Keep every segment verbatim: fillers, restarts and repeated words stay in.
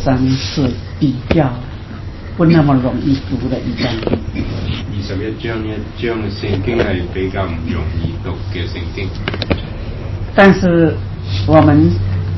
章是比較不那麼容易讀的一章。 二十一章一章嘅聖經係比較唔容易讀嘅聖經， 但是我們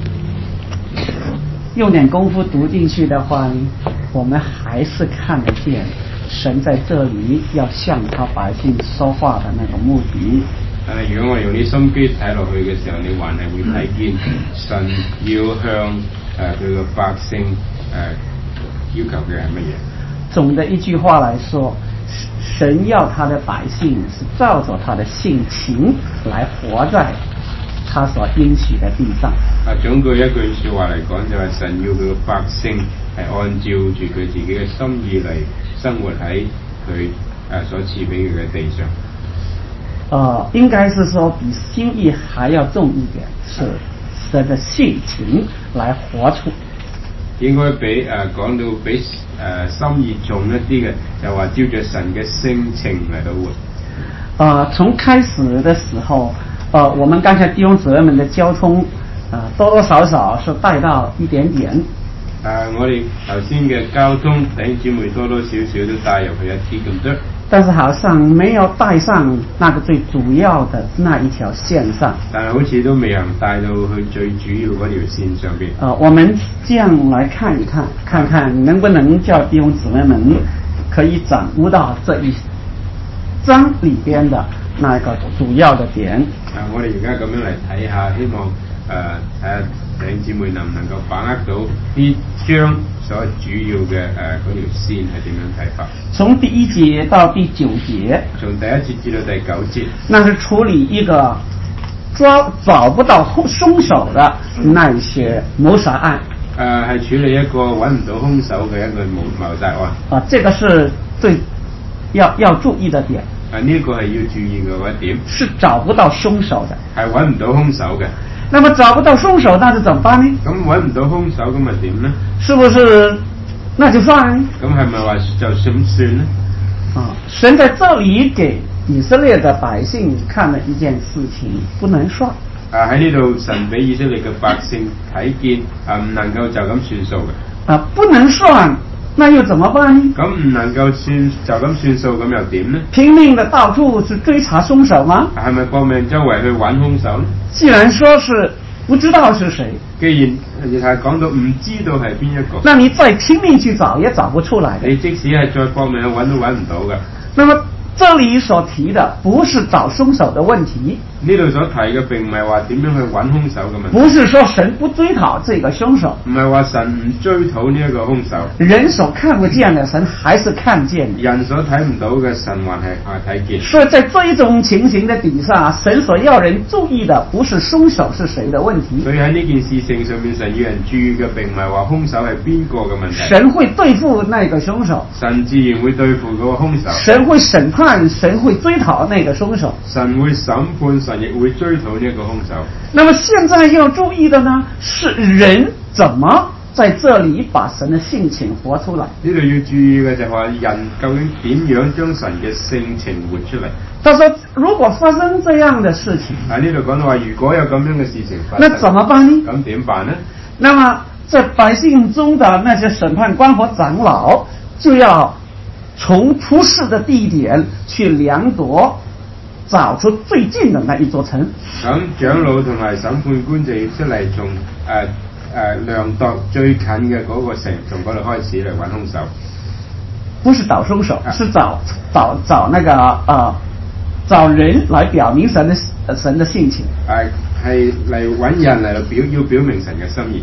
用點功夫讀進去的話，我們還是看得見神在這裡要向他百姓說話的那個目的。 但係如果我用啲心機睇落去嘅時候，你還係會睇見神要向誒佢個百姓誒、呃、要求嘅係乜嘢？ 總的一句話來說，神要他的百姓是照着他的性情來活在他所應許的地上。 啊，總句一句説話嚟講，就係神要佢個百姓係按照住佢自己嘅心意嚟生活喺佢誒所賜俾佢嘅地上。 呃，應該是說比心意還要重一點，是神的性情來活出。 應該比誒、呃、講到比誒、呃、心意重一啲嘅，就話照着神嘅性情嚟到活。 呃，從開始的時候，呃，我們剛才弟兄姊妹們的交通，呃，多多少少是帶到一點點。誒、 呃，我哋頭先嘅交通弟兄姊妹多多少少都帶入去一啲咁多。 但是好像沒有帶上那個最主要的那一條線上。 但係好似都未能帶到去最主要嗰條線上邊。 呃，我們這樣來看一看，看看能不能叫弟兄姊妹們可以掌握到這一章裏邊的那個主要的點。 啊，我哋而家咁樣嚟睇下，希望誒睇下弟兄姊妹能唔能夠把握到呢章所主要嘅誒嗰條線係點樣睇法？ 從第一節到第九節， 從第一節至到第九節，那是處理一個抓找不到兇手的那一些謀殺案。 誒、呃，係處理一個揾唔到兇手嘅一個謀謀殺案。 啊，這個是最要要注意的點。 啊，呢、這個係要注意嘅一點。 是找不到兇手的， 係揾唔到兇手嘅。 那麼找不到兇手，那就怎麼辦呢？ 咁揾唔到兇手，咁咪點呢？ 是不是那就算？ 咁係咪話就點算呢？ 啊，神在這裏給以色列的百姓看了一件事情，不能算。 啊，喺呢度神俾以色列嘅百姓睇見，啊唔能夠就咁算數嘅。 啊，不能算，那又怎麼辦呢？ 咁唔能夠算就咁算數，咁又點呢？ 拼命的到處去追查兇手嗎？ 係咪搏命周圍去揾兇手呢？ 既然說是不知道是誰， 既然亦係講到唔知道係邊一個， 那你再拼命去找也找不出來的。 你即使係再搏命去揾都揾唔到嘅。 那麼這裏所提的不是找兇手的問題， 呢度所提嘅並唔係話點樣去揾兇手嘅問題， 不是說神不追討這個兇手， 唔係話神唔追討呢一個兇手， 人所看不見的神還是看見的， 人所睇唔到嘅神還係啊睇見。 所以在這一種情形的底下，神所要人注意的不是兇手是誰的問題， 所以喺呢件事情上面，神要人注意嘅並唔係話兇手係邊個嘅問題， 神會對付那個兇手， 神自然會對付嗰個兇手， 神會審判，神會追討那個兇手， 神會審判，神亦會追討呢一個兇手。 那麼現在要注意的呢，是人怎麼在這裡把神的性情活出來。 呢度要注意嘅就係話，人究竟點樣將神嘅性情活出嚟？ 他說如果發生這樣的事情， 喺呢度講到話，如果有咁樣嘅事情發生， 那怎麼辦呢？ 咁點辦呢？ 那麼在百姓中的那些審判官和長老就要從出事的地點去量度，找出最近的那一座城。 咁長老同埋審判官就要出嚟，從誒誒量度最近嘅嗰個城，從嗰度開始嚟揾兇手。 不是找兇手， 啊、 是找找找那個呃找人來表明神的、呃、神的性情。 誒係嚟揾人嚟表要表明神嘅心意。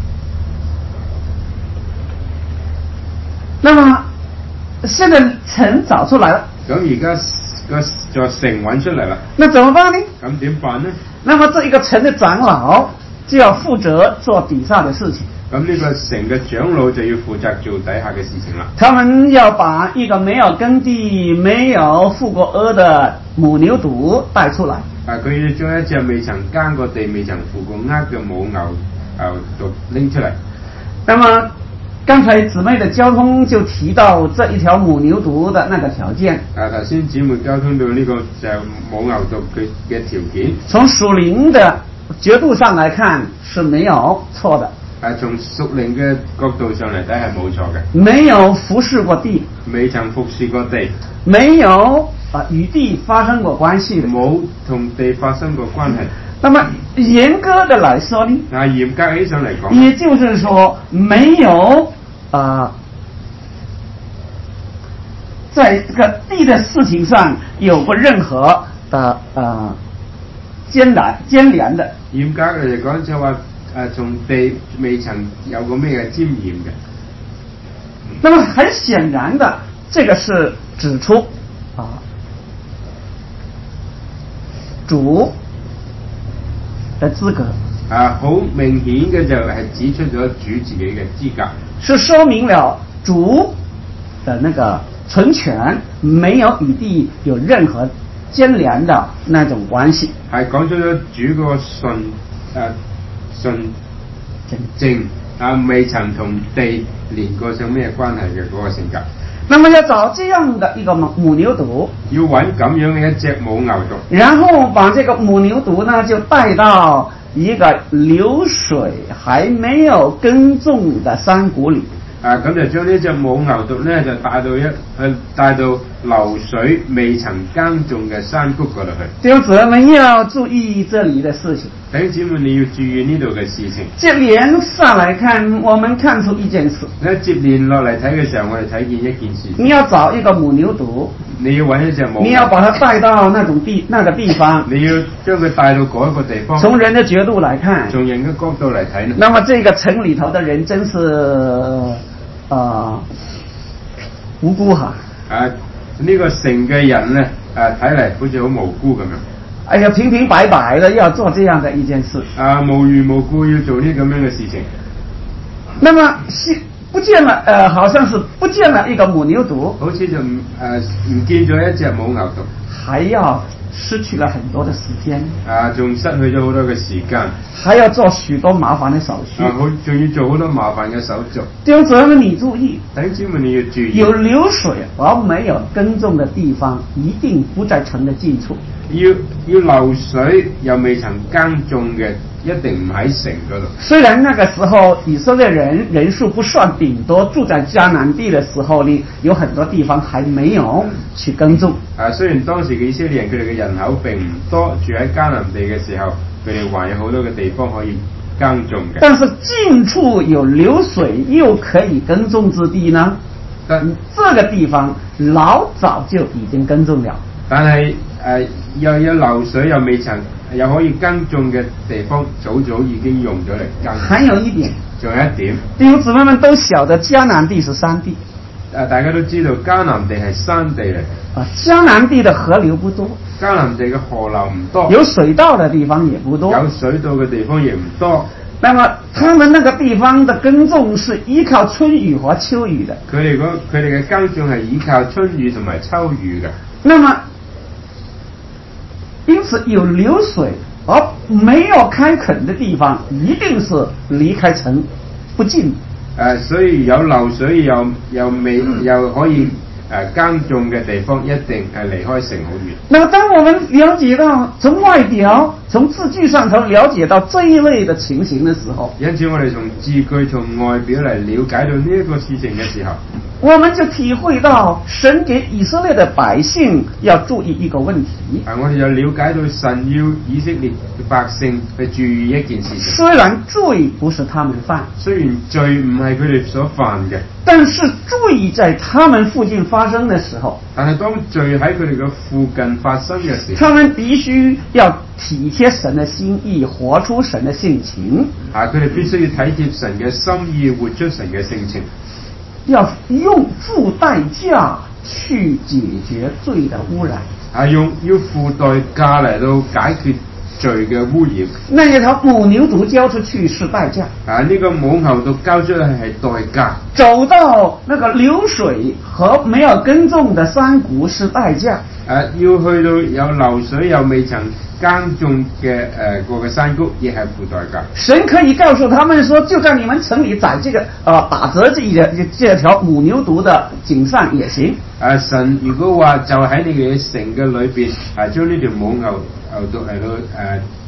那麼現在城找出來了， 咁而家個座城揾出嚟啦， 那怎麼辦呢？ 咁點辦呢？ 那麼這一個城的長老就要負責做底下的事情。 咁呢個城嘅長老就要負責做底下嘅事情啦。 他們要把一個沒有耕地、沒有負過軛的母牛犢帶出來。 啊，佢要將一隻未曾耕過地、未曾負過軛嘅母牛牛犢拎出嚟。 那麼剛才姊妹的交通就提到這一條母牛犢的那個條件。 啊，頭先姊妹交通到呢個就母牛犢嘅嘅條件。 從屬靈的角度上來看是沒有錯的。 係從屬靈嘅角度上嚟睇係冇錯嘅， 沒有服侍過地， 未曾服侍過地， 沒有啊與地發生過關係的， 冇同地發生過關係。 那麼嚴格的來說呢？ 嗱，嚴格起上嚟講， 也就是說沒有啊。在這個地的事情上有過任何的呃牽連牽連的。 嚴格嚟講就話誒，從地未曾有過咩嘅沾染嘅。 那麼很顯然的，這個是指出啊主的資格。 啊，好明顯嘅就係指出咗主自己嘅資格， 是說明了主的那個存權沒有與地有任何牽連的那種關係，係講出咗主嗰個純誒純正啊，未曾同地連過上咩關係嘅嗰個性格。 那麼要找這樣的一個母牛犢， 要揾咁樣嘅一隻母牛犢， 然後把這個母牛犢呢就帶到一個流水還沒有耕種的山谷裏。 啊，咁就將呢隻母牛犢咧就帶到一去帶到流水未曾耕種嘅山谷嗰度去。 弟兄姊妹要注意這裏的事情。 弟兄姊妹你要注意呢度嘅事情。 接連上來看，我們看出一件事。 咧接連落嚟睇嘅時候，我哋睇見一件事。 你要找一個母牛犢， 你要揾一隻母牛， 你要把它帶到那種地那個地方， 你要將佢帶到嗰一個地方。 從人的角度來看， 從人嘅角度嚟睇呢， 那麼這個城裏頭的人真是。啊、呃，無辜哈！ 啊，呢、這個城嘅人咧，啊睇嚟好似好無辜咁樣。 哎呀，平平白白的要做這樣的一件事。 啊，無緣無故要做呢咁樣嘅事情。 那麼是不見了，呃，好像是不見了一個母牛犢， 好似就唔誒唔見咗一隻母牛犢， 還要失去了很多的時間。 啊，仲失去咗好多嘅時間， 還要做許多麻煩的手續。 啊，好，仲要做好多麻煩嘅手續。 弟兄姊妹，你注意， 弟兄姊妹你要注意， 有流水而沒有耕種的地方，一定不在城的近處。 要要流水又未曾耕種嘅，一定唔喺城嗰度。 雖然那個時候以色列人人數不算頂多，住在迦南地的時候呢，有很多地方還沒有去耕種。 啊，雖然當時嘅以色列人佢哋嘅人口並唔多，住喺迦南地嘅時候，佢哋還有好多嘅地方可以耕種嘅。 但是近處有流水又可以耕種之地呢？ 但這個地方老早就已經耕種了。 但係誒、呃、又有流水又未曾又可以耕種嘅地方，早早已經用咗嚟耕。 還有一點， 仲有一點， 弟兄姊妹們都曉得迦南地是山地。 誒，大家都知道迦南地係山地嚟。 啊，迦南地的河流不多， 迦南地嘅河流唔多， 有水稻的地方也不多， 有水稻嘅地方亦唔多。 那麼他們那個地方的耕種是依靠春雨和秋雨的。 佢哋嗰佢哋嘅耕種係依靠春雨同埋秋雨嘅。 那麼因此有流水而沒有開墾的地方，一定是離開城不近。誒、 呃，所以有流水又又未又可以誒、呃、耕種嘅地方，一定係離開城好遠。 那麼當我們了解到從外表、從字句上頭了解到這一類的情形的時候， 因此我哋從字句、從外表嚟了解到呢一個事情嘅時候， 我們就體會到神給以色列的百姓要注意一個問題。 啊，我哋就了解到神要以色列嘅百姓去注意一件事情。 雖然罪不是他們犯， 雖然罪唔係佢哋所犯嘅， 但是罪在他們附近發生的時候， 但係當罪喺佢哋嘅附近發生嘅時候， 他們必須要體貼神的心意，活出神的性情。 啊，佢哋必須要體貼神嘅心意，活出神嘅性情。 要用付代價去解決罪的污染， 啊，用要付代價嚟到解決罪嘅污染。 那一條母牛犢交出去是代價， 啊，呢、這個母牛犢交出去係代價。 走到那個流水和沒有耕種的山谷是代價。 啊，要去到有流水又未曾耕種嘅誒個嘅山谷，亦係付代價。 神可以告訴他們說，就在你們城裏宰這個呃打折這一這條母牛犢的景上也行。 啊，神如果話就喺你嘅城嘅裏邊，啊將呢條母牛牛犢嚟到誒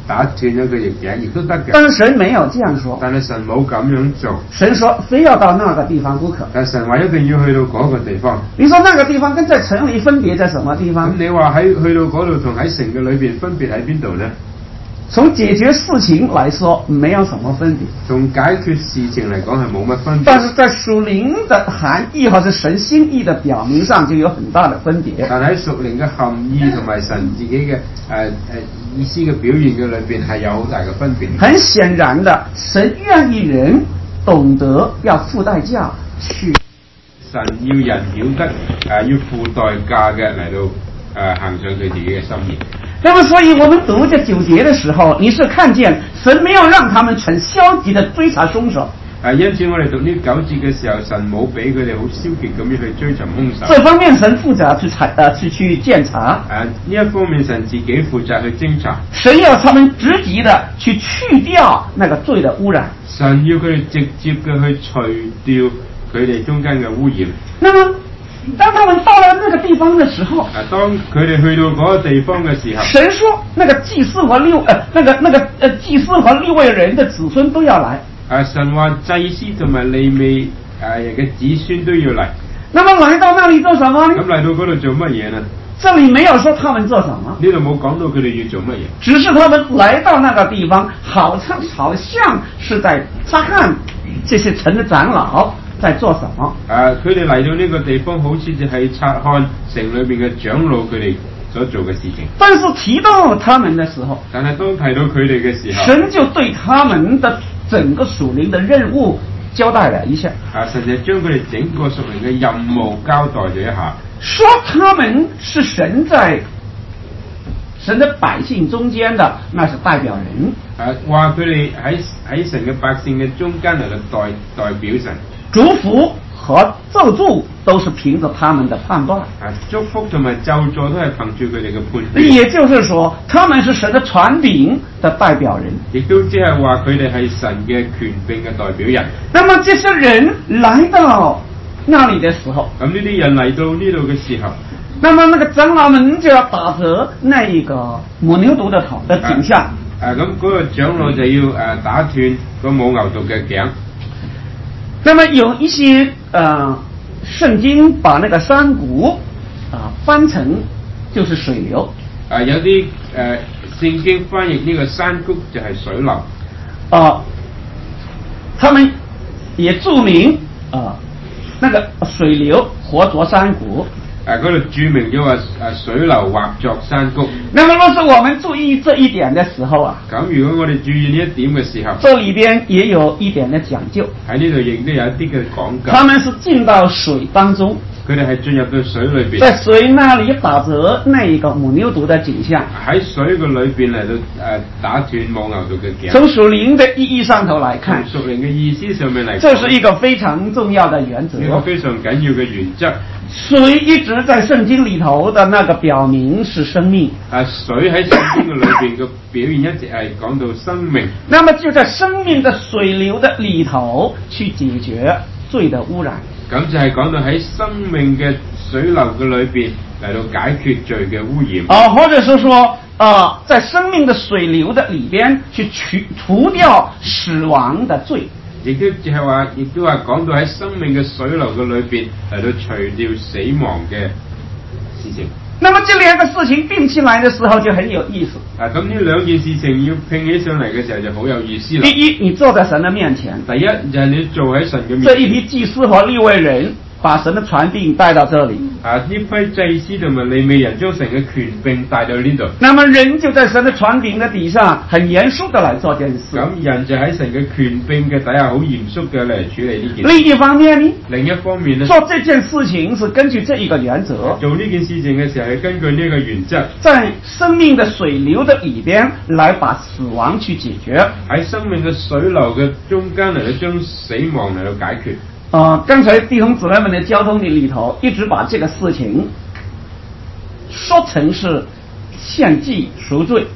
打斷咗佢翼頸，亦都得嘅。 但神沒有這樣說， 但係神冇咁樣做。 神說非要到那個地方不可。 但係神話一定要去到嗰個地方。 你說那個地方跟在城裏分別在什麼地方？ 咁你話喺去到嗰度同喺城嘅裏邊分別喺邊度呢？ 從解決事情來說，沒有什麼分別。 從解決事情嚟講係冇乜分別。 但是在屬靈的含義或者神心意的表明上，就有很大的分別。 但喺屬靈嘅含義同埋神自己嘅誒誒意思嘅表現嘅裏邊係有好大嘅分別。 很顯然的，神願意人懂得要付代價去。 神要人曉得誒、呃、要付代價嘅嚟到誒、呃、行上佢自己嘅心意。 那麼，所以我們讀這九節的時候，你是看見神沒有讓他們很消極的追查兇手。 啊，因此我哋讀呢九節嘅時候，神冇俾佢哋好消極咁樣去追尋兇手。 這方面神負責去查，呃，去去檢查。 啊，呢一方面神自己負責去偵查。 神要他們直接的去去掉那個罪的污染。 神要佢哋直接嘅去除掉佢哋中間嘅污染。 那麼，當他們到了那個地方的時候， 啊，當佢哋去到嗰個地方嘅時候， 神說那個祭司和六呃那個那個呃祭司和利未人的子孫都要來。 啊，神話祭司同埋利未誒嘅子孫都要嚟。 那麼來到那裡做什麼呢？ 咁嚟到嗰度做乜嘢呢？ 這裡沒有說他們做什麼， 呢度冇講到佢哋要做乜嘢， 只是他們來到那個地方，好像好像是在察看這些城的長老在做什麼。 啊，佢哋嚟到呢個地方，好似就係察看城裏邊嘅長老佢哋所做嘅事情。 但是提到他們的時候， 但係當提到佢哋嘅時候， 神就對他們的整個屬靈的任務交代了一下。 啊，神就將佢哋整個屬靈嘅任務交代咗一下， 說他們是神在神的百姓中間的，那是代表人。 啊，話佢哋喺喺神嘅百姓嘅中間嚟到代代表神。 祝福和咒詛都是憑着他們的判斷。 啊，祝福同埋咒詛都係憑住佢哋嘅判斷。 也就是說，他們是神的權柄的代表人。 亦都即係話佢哋係神嘅權柄嘅代表人。 那麼這些人來到那裡的時候， 咁呢啲人嚟到呢度嘅時候， 那麼那個長老們就要打折那一個母牛犢的頭的頸項。 啊，咁嗰個長老就要誒打斷個母牛犢嘅頸。 那麼有一些呃聖經把那個山谷啊翻成就是水流。 啊，有啲誒聖經翻譯呢個山谷就係水流。 啊，他們也注明啊那個水流活作山谷。 誒嗰度注明咗話誒水流劃作山谷。 那麼若是我們注意這一點的時候啊， 咁如果我哋注意呢一點嘅時候， 這裏邊也有一點的講究。 喺呢度亦都有一啲嘅講究。 他們是進到水當中， 佢哋係進入到水裏邊， 在水那裡打折那一個母牛犢的頸項。喺水嘅裏邊嚟到誒打斷母牛犢嘅頸。 從屬靈的意義上頭來看， 從屬靈嘅意思上面嚟， 這是一個非常重要的原則， 一個非常緊要嘅原則。 水一直在聖經裏頭的那個表明是生命。 啊，水喺聖經嘅裏邊嘅表現一直係講到生命。 那麼就在生命的水流的裏頭去解決罪的污染。 咁就係講到喺生命嘅水流嘅裏邊嚟到解決罪嘅污染。 啊，或者是說啊、呃，在生命的水流的裏邊去除除掉死亡的罪。 亦都就係話，亦都係講到喺生命嘅水流嘅裏邊嚟到除掉死亡嘅事情。 那麼這兩個事情並起來的時候就很有意思。 啊，咁呢兩件事情要拼起上嚟嘅時候就好有意思啦。 第一，你坐在神的面前； 第一就係你做喺神嘅面前。 這一批祭司和利未人把神的權柄帶到這裡。 啊，呢批祭司同埋利未人將神嘅權柄帶到呢度。 那麼人就在神的權柄的底下，很嚴肅的來做件事。 咁人就喺神嘅權柄嘅底下，好嚴肅嘅嚟處理呢件事。 另一方面呢？ 另一方面呢？ 做這件事情是根據這一個原則。 做呢件事情嘅時候係根據呢個原則， 在生命的水流的裏邊來把死亡去解決。 喺生命嘅水流嘅中間嚟到將死亡嚟到解決。 啊、呃，剛才弟兄姊妹們的交通的裏頭，一直把這個事情說成是獻祭贖罪。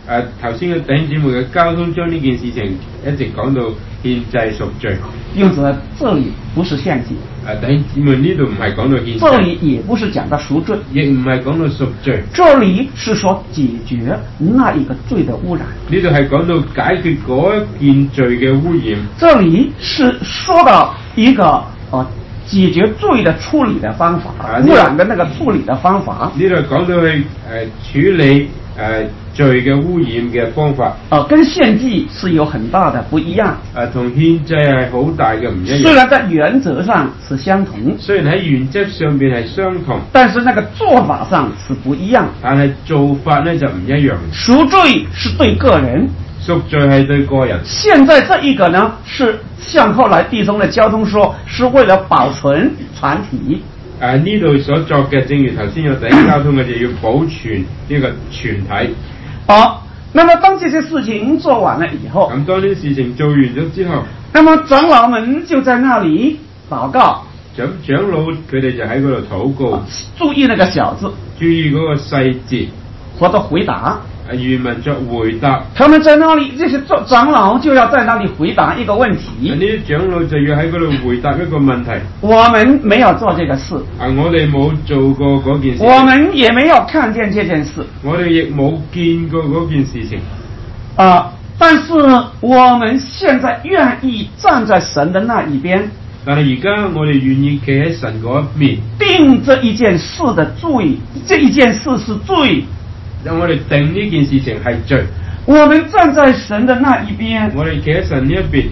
誒頭先嘅弟兄姊妹嘅交通將呢件事情一直講到獻祭贖罪。 用者這裡不是獻祭。 誒弟兄姊妹呢度唔係講到獻祭， 這裡也不是講到贖罪， 亦唔係講到贖罪。 這裡是說解決那一個罪的污染。 呢度係講到解決嗰一件罪嘅污染。 這裡是說到一個呃解決罪的處理的方法，啊、污染的那個處理的方法。 呢度講到去誒、呃、處理誒、呃、罪嘅污染嘅方法。 呃，跟獻祭是有很大的不一樣。 誒同獻祭係好大嘅唔一樣。 雖然在原則上是相同， 雖然喺原則上邊係相同， 但是那個做法上是不一樣。 但係做法咧就唔一樣。 贖罪是對個人。 贖罪係對個人。 現在這一個呢，是像後來弟兄的交通說，是為了保存團體。 誒呢度所作嘅，正如頭先有第一交通嘅，就要保存呢個全體。 好，那麼當這些事情做完了以後， 咁當呢啲事情做完咗之後， 那麼長老們就在那裡禱告。 長長老佢哋就喺嗰度禱告。 注意那個小字， 注意嗰個細節， 或者回答。 原文作回答， 他們在那裡，這些長老就要在那裡回答一個問題。 呢啲長老就要喺嗰度回答一個問題。 我們沒有做這個事， 啊，我哋冇做過嗰件事。 我們也沒有看見這件事， 我哋亦冇見過嗰件事情。 啊，但是我們現在願意站在神的那一邊。 但係而家我哋願意企喺神嗰一邊， 定這一件事的罪，這一件事是罪。 讓我哋定呢件事情係罪。 我們站在神的那一邊， 我哋企喺神呢一邊，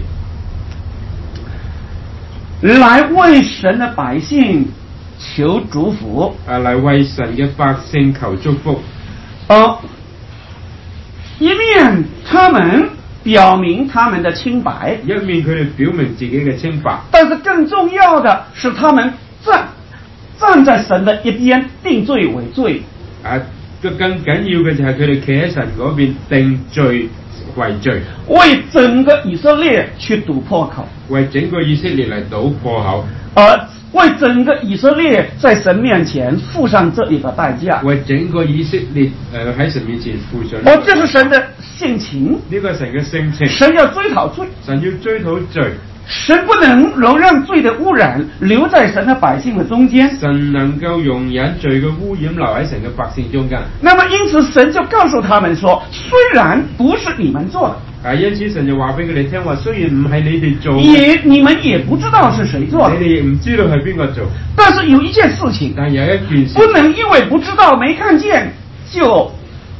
來為神的百姓求祝福。 啊，嚟為神嘅百姓求祝福。 哦，一面他們表明他們的清白， 一面佢哋表明自己嘅清白。 但是更重要的是，他們站站在神的一邊，定罪為罪。 啊。個更緊要嘅就係佢哋企喺神嗰邊定罪為罪， 為整個以色列去堵破口， 為整個以色列嚟堵破口， 而為整個以色列在神面前付上這一個代價， 為整個以色列誒喺、呃、神面前付上。 哦，這是神的性情， 呢個係神嘅性情， 神要追討罪， 神要追討罪。 神不能容讓罪的污染留在神的百姓的中間， 神能夠容忍罪嘅污染留喺神嘅百姓中間。 那麼因此神就告訴他們說，雖然不是你們做的， 啊，因此神就話俾佢哋聽話，雖然唔係你哋做， 也你們也不知道是誰做的， 你哋亦唔知道係邊個做， 但是有一件事情， 但有一件事不能因為不知道沒看見就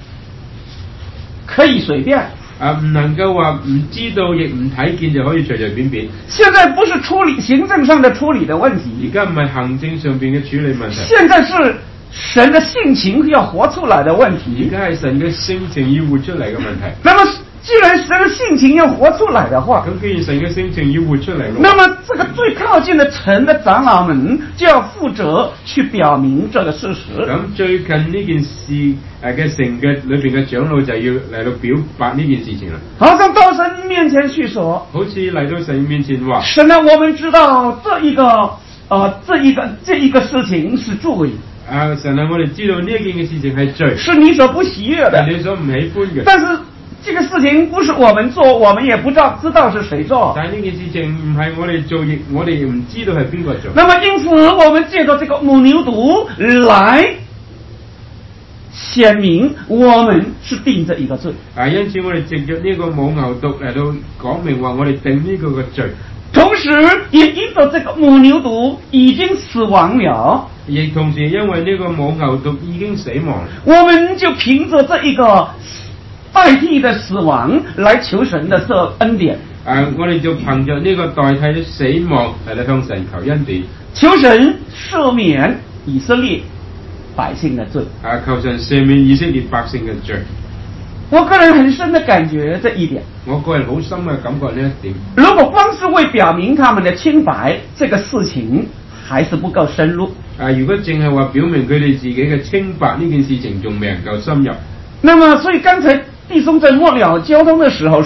可以隨便。 啊，唔能夠話唔知道亦唔睇見就可以隨隨便便。 現在不是處理行政上的處理的問題， 而家唔係行政上邊嘅處理問題。 現在是神的性情要活出來的問題。 而家係神嘅性情要活出嚟嘅問題。 那麼既然神的性情要活出來的話， 咁既然神嘅性情要活出嚟， 那麼這個最靠近的城的長老們就要負責去表明這個事實。 咁最近呢件事誒嘅城嘅裏邊嘅長老就要嚟到表白呢件事情啦。 好像到神面前去說， 好似嚟到神面前話， 神啊，我們知道這一個呃這一個這一個事情是罪。 啊，神啊，我哋知道呢一件嘅事情係罪， 是你所不喜悅的， 係你所唔喜歡嘅。 但是這個事情不是我們做，我們也不知道知道是誰做。 但係呢件事情唔係我哋做，亦我哋唔知道係邊個做。 那麼因此，我們借着這個母牛犢來顯明我們是定這一個罪。 啊，因此我哋藉着呢個母牛犢嚟到講明話，我哋定呢個嘅罪。 同時，也因着這個母牛犢已經死亡了， 亦同時因為呢個母牛犢已經死亡， 我們就憑着這一個代替的死亡來求神的這恩典。 啊，我哋就憑着呢個代替的死亡嚟到向神求恩典， 求神赦免以色列百姓的罪。 啊，求神赦免以色列百姓嘅罪。 我個人很深的感覺這一點， 我個人好深嘅感覺呢一點。 如果光是為表明他們的清白，這個事情還是不夠深入。 啊，如果淨係話表明佢哋自己嘅清白呢件事情，仲未能夠深入。 那麼，所以剛才弟兄在末了交通的時候說，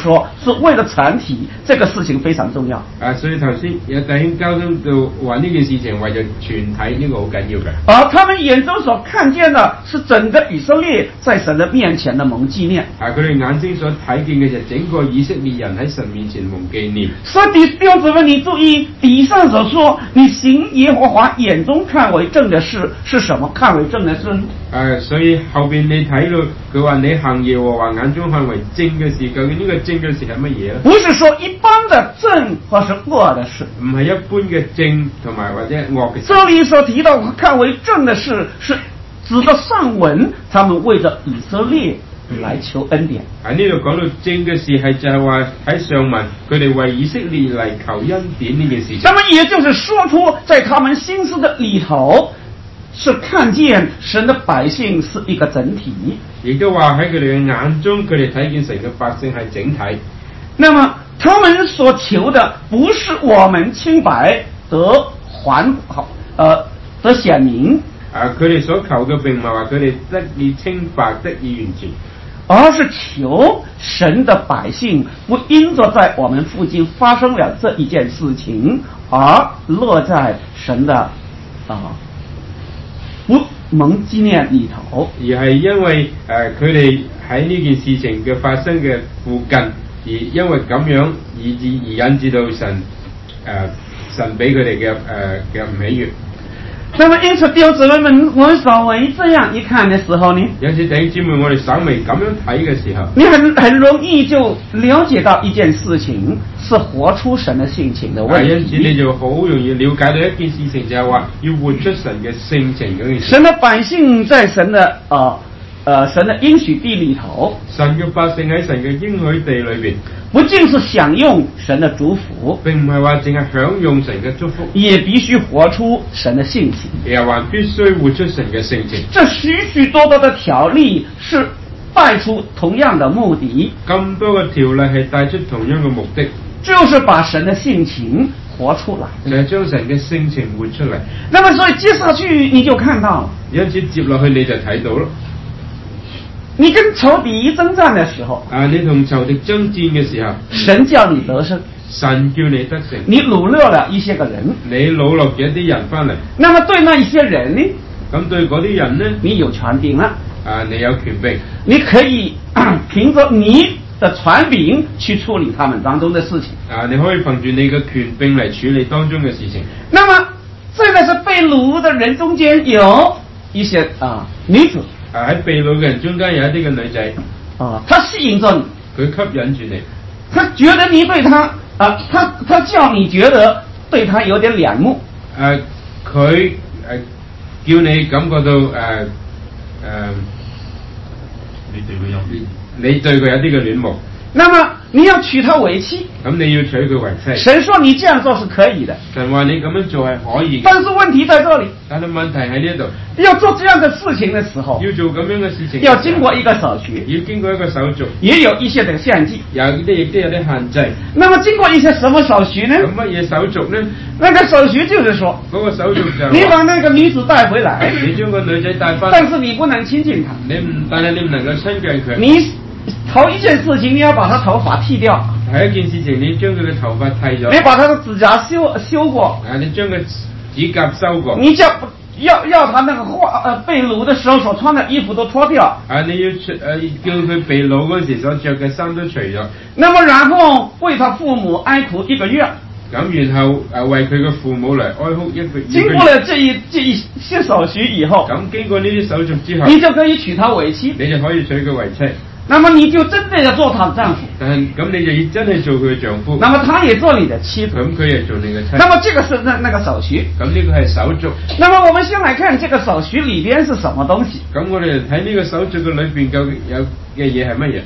是为了全体，这个事情非常重要。 啊，所以頭先有弟兄交通就話呢件事情為咗全體呢個好緊要嘅。 而他們眼中所看見的是整個以色列在神的面前的蒙紀念。 啊，佢哋眼睛所睇見嘅就整個以色列人喺神面前蒙紀念。 所以弟兄姊妹，你注意底上所說，你行耶和華眼中看為正的事是什麼？看為正的事？ 誒、啊，所以後邊你睇到佢話你行耶和華眼中看為正嘅事，究竟呢個正嘅事係乜嘢咧？ 不是說一般的正或是惡的事， 唔係一般嘅正同埋或者惡嘅事。 這裏所提到看為正的事，是指的上文他們為着以色列來求恩典。 喺呢度講到正嘅事係就係話喺上文佢哋為以色列嚟求恩典呢件事情。 那麼也就是說出在他們心思的裏頭，是看見神的百姓是一個整體， 亦都話喺佢哋嘅眼中，佢哋睇見神嘅百姓係整體。 那麼他們所求的不是我們清白得還好，呃得顯明。 啊，佢哋所求嘅並唔係話佢哋得以清白得以完全， 而是求神的百姓不因着在我們附近發生了這一件事情而落在神的啊不蒙紀念裏頭， 而係因為誒佢哋喺呢件事情嘅發生嘅附近，而因為咁樣以致而引致到神誒、呃、神俾佢哋嘅誒嘅唔喜悅。 那麼因此弟兄姊妹們，我們稍微這樣一看的時候呢， 有時弟兄姊妹，我哋稍微咁樣睇嘅時候， 你很很容易就了解到一件事情是活出神的性情的問題。 因此你就好容易了解到一件事情，就係話要活出神嘅性情嗰件事。 神的百姓在神的呃呃神的應許地裏頭， 神嘅百姓喺神嘅應許地裏邊， 不僅是享用神的祝福， 並唔係話淨係享用神嘅祝福， 也必須活出神的性情， 又還必須活出神嘅性情。 這許許多多的條例是帶出同樣的目的， 咁多嘅條例係帶出同樣嘅目的， 就是把神的性情活出來， 就係將神嘅性情活出嚟。 那麼所以接下去你就看到， 因此接落去你就睇到咯。 你跟仇敵征戰的時候， 啊，你同仇敵爭戰嘅時候， 神叫你得勝， 神叫你得勝， 你擄掠了一些個人， 你擄落咗一啲人翻嚟， 那麼對那一些人呢， 咁對嗰啲人呢， 你有權柄啦， 啊，你有權柄， 你可以憑着你的權柄去處理他們當中的事情， 啊，你可以憑住你嘅權柄嚟處理當中嘅事情。 那麼這個是被擄的人中間有一些啊女子。 啊！喺被擄嘅人中間有一啲嘅女仔， 啊，他吸引着你， 佢吸引住你， 他覺得你對他啊，他他叫你覺得對他有點戀慕， 誒、啊，佢誒、啊、叫你感覺到誒誒、啊啊，你對佢有啲，你對佢有啲嘅戀慕。 那麼你要娶她為妻， 咁你要娶佢為妻。 神說你這樣做是可以的， 神話你咁樣做係可以嘅。 但是問題在這裡， 但係問題喺呢度， 要做這樣的事情的時候， 要做咁樣嘅事情， 要經過一個手續， 要經過一個手續， 也有一些的限制， 有啲亦都有啲限制。 那麼經過一些什麼手續呢？ 咁乜嘢手續呢？ 那個手續就是說， 嗰個手續就係你把那個女子帶回來， 你將個女仔帶翻， 但是你不能親近她， 你唔，但係你唔能夠親近佢。 你頭一件事情，你要把她頭髮剃掉。 係一件事情，你將佢嘅頭髮剃咗。 你把他的指甲修修過。 啊，你將佢指甲修過。 你叫要要他那個化呃被擄的時候所穿的衣服都脫掉。 啊，你要出呃叫佢被擄嗰時所着嘅衫都除咗。 那麼然後為他父母哀哭一個月。 咁然後誒為佢嘅父母嚟哀哭一個月。 經過了這一這一些手續以後， 咁經過呢啲手續之後， 你就可以娶她為妻。 你就可以娶佢為妻。 那麼你就真正的做她的丈夫。 但係咁你就要真係做佢嘅丈夫。 那麼他也做你的妻子。 咁佢亦做你嘅妻。 那麼這個是那那個手續。 咁呢個係手續。 那麼我們先來看這個手續裏邊是什麼東西。 咁我哋睇呢個手續嘅裏邊究竟有嘅嘢係乜嘢？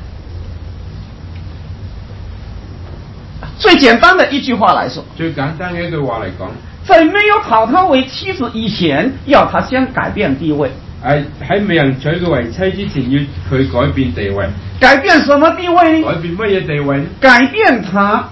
最簡單的一句話來說， 最簡單嘅一句話嚟講， 在沒有討她為妻子以前，要她先改變地位。 喺喺未人娶佢為妻之前，要佢改變地位。 改變什麼地位呢？ 改變乜嘢地位呢？ 改變他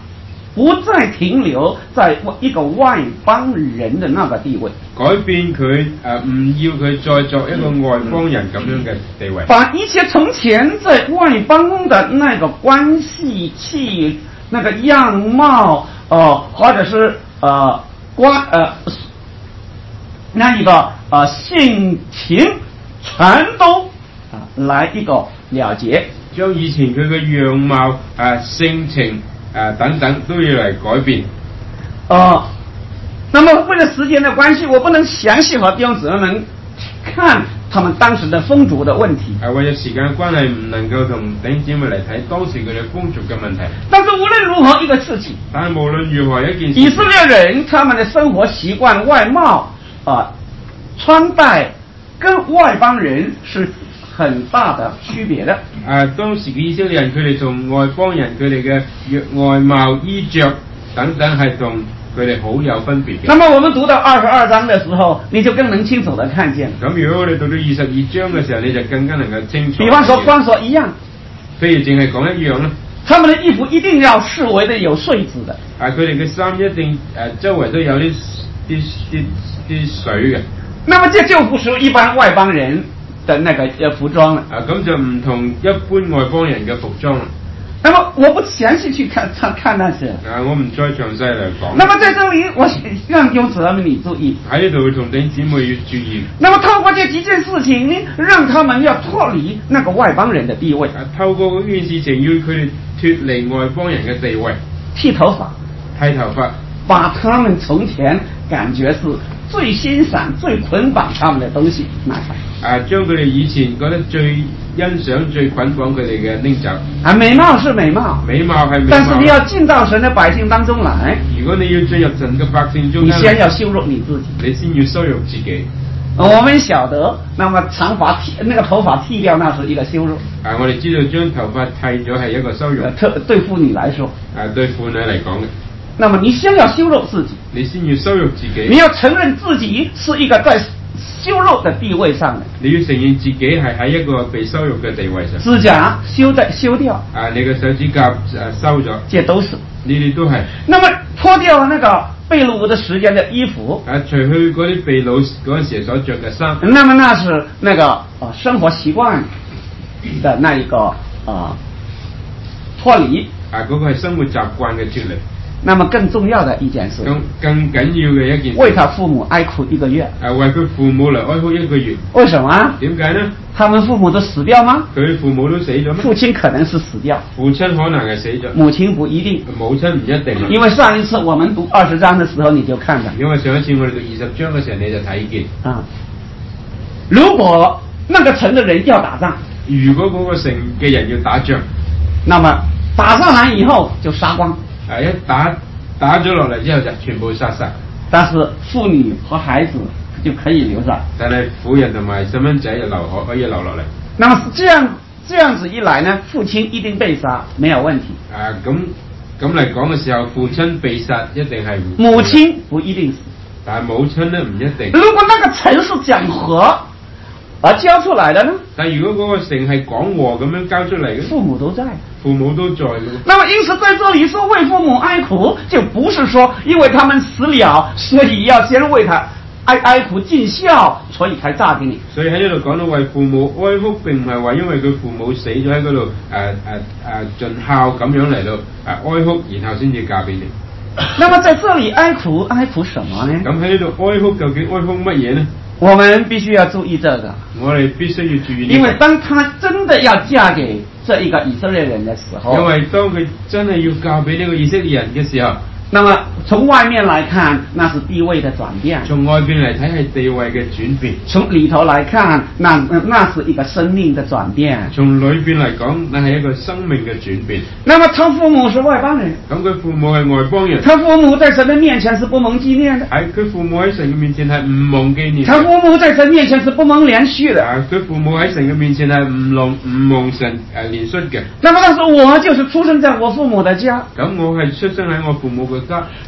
不再停留在一個外邦人的那個地位， 改變佢誒唔要佢再作一個外邦人咁樣嘅地位， 把一切從前在外邦的那個關係、氣、那個樣貌，呃，或者是呃關呃那一個呃性情，全都啊來一個了結， 將以前佢嘅樣貌啊、性情啊等等都要嚟改變。 呃，那麼為了時間的關係，我不能詳細和弟兄姊妹們看他們當時的風俗的問題。 係為咗時間關係，唔能夠同弟兄姊妹嚟睇當時佢哋風俗嘅問題。 但是無論如何一個事情， 但係無論如何一件事， 以色列人他們的生活習慣、外貌啊、呃、穿戴，跟外邦人是很大的區別的。 啊，當時嘅以色列人佢哋同外邦人佢哋嘅外貌、衣着等等係同佢哋好有分別嘅。 那麼我們讀到二十二章的時候，你就更能清楚地看見。 咁如果我哋讀到二十二章嘅時候，你就更加能夠清楚。 比方說光說一樣， 譬如淨係講一樣啦， 他們的衣服一定要視為的有穗子的。 啊，佢哋嘅衫一定誒、呃、周圍都有啲啲啲啲水嘅。 那麼這就不是一般外邦人的那個呃服裝了。 啊，咁就唔同一般外邦人嘅服裝啦。 那麼我不詳細去看看看那些。 啊，我唔再詳細嚟講。 那麼在這裡，我讓弟兄姊妹你注意。 喺呢度會同弟兄姊妹要注意。 那麼透過這幾件事情呢，讓他們要脫離那個外邦人的地位。 啊，透過嗰件事情要佢哋脫離外邦人嘅地位。 剃頭髮。 剃頭髮。 把他們從前感覺是最欣賞、最捆綁他們的東西拿出來。 啊，將佢哋以前覺得最欣賞、最捆綁佢哋嘅拎走。 啊，美貌是美貌， 美貌係美貌。 但是你要進到神的百姓當中來， 如果你要進入神嘅百姓中， 你先要羞辱你自己。 你先要羞辱自己。 我們曉得，那麼長髮剃那個頭髮剃掉，那是一個羞辱。 啊，我哋知道將頭髮剃咗係一個羞辱。 特對婦女來說， 啊，對婦女嚟講嘅。 那麼你先要羞辱自己， 你先要羞辱自己。 你要承認自己是一個在羞辱的地位上的。 你要承認自己係喺一個被羞辱嘅地位上。 指甲修在修掉。 啊，你嘅手指甲誒收咗。 這都是。 呢啲都係。 那麼脫掉那個被擄的時間的衣服。 啊，除去嗰啲被擄嗰陣時所着嘅衫。 那麼那是那個啊、呃、生活習慣的那一個啊脫離。 啊，嗰、那個係生活習慣嘅脫離。 那麼更重要的一件事， 更更緊要嘅一件事， 為他父母哀哭一個月。 啊，為佢父母嚟哀哭一個月。 為什麼？ 點解呢？ 他們父母都死掉嗎？ 佢父母都死咗咩？ 父親可能是死掉， 父親可能係死咗， 母親不一定。 母親唔一定。 因為上一次我們讀二十章的時候，你就看到。 因為上一次我哋讀二十章嘅時候，你就睇見。 啊，如果那個城的人要打仗， 如果嗰個城嘅人要打仗， 那麼打上來以後就殺光。 啊，一打。打咗落嚟之後就全部殺晒， 但是婦女和孩子就可以留下。 但係婦人同埋細蚊仔就留可可以留落嚟。 那麼這樣這樣子一來呢，父親一定被殺，沒有問題。 啊，咁咁嚟講嘅時候，父親被殺一定係母親不一定死， 但係母親呢唔一定。 如果那個城是講和而交出來的呢？ 但如果嗰個城係講和咁樣交出嚟嘅， 父母都在。 父母都在嘅。 那麼因此在這裡說為父母哀哭，就不是說因為他們死了，所以要先為他哀哀哭盡孝，所以才嫁給你。 所以喺呢度講到為父母哀哭，並唔係話因為佢父母死咗喺嗰度誒誒誒盡孝咁樣嚟到誒哀哭，然後先至嫁俾你。 那麼在這裡哀哭哀哭什麼呢？ 咁喺呢度哀哭究竟哀哭乜嘢呢？ 我們必須要注意這個。 我哋必須要注意呢個。 因為當他真的要嫁給這一個以色列人的時候， 因為當佢真係要嫁俾呢個以色列人嘅時候， 那麼從外面來看，那是地位的轉變； 從外邊嚟睇係地位嘅轉變； 從裏頭來看，那那是一個生命的轉變； 從裏邊嚟講，那係一個生命嘅轉變。 那麼他父母是外邦人， 咁佢父母係外邦人， 他父母在神的面前是不蒙紀念的。 係佢父母喺神嘅面前係唔蒙紀念。 他父母在神面前是不蒙憐恤的。 啊，佢父母喺神嘅面前係唔蒙唔蒙神誒憐恤嘅。 那麼但是我就是出生在我父母的家， 咁我係出生喺我父母嘅家。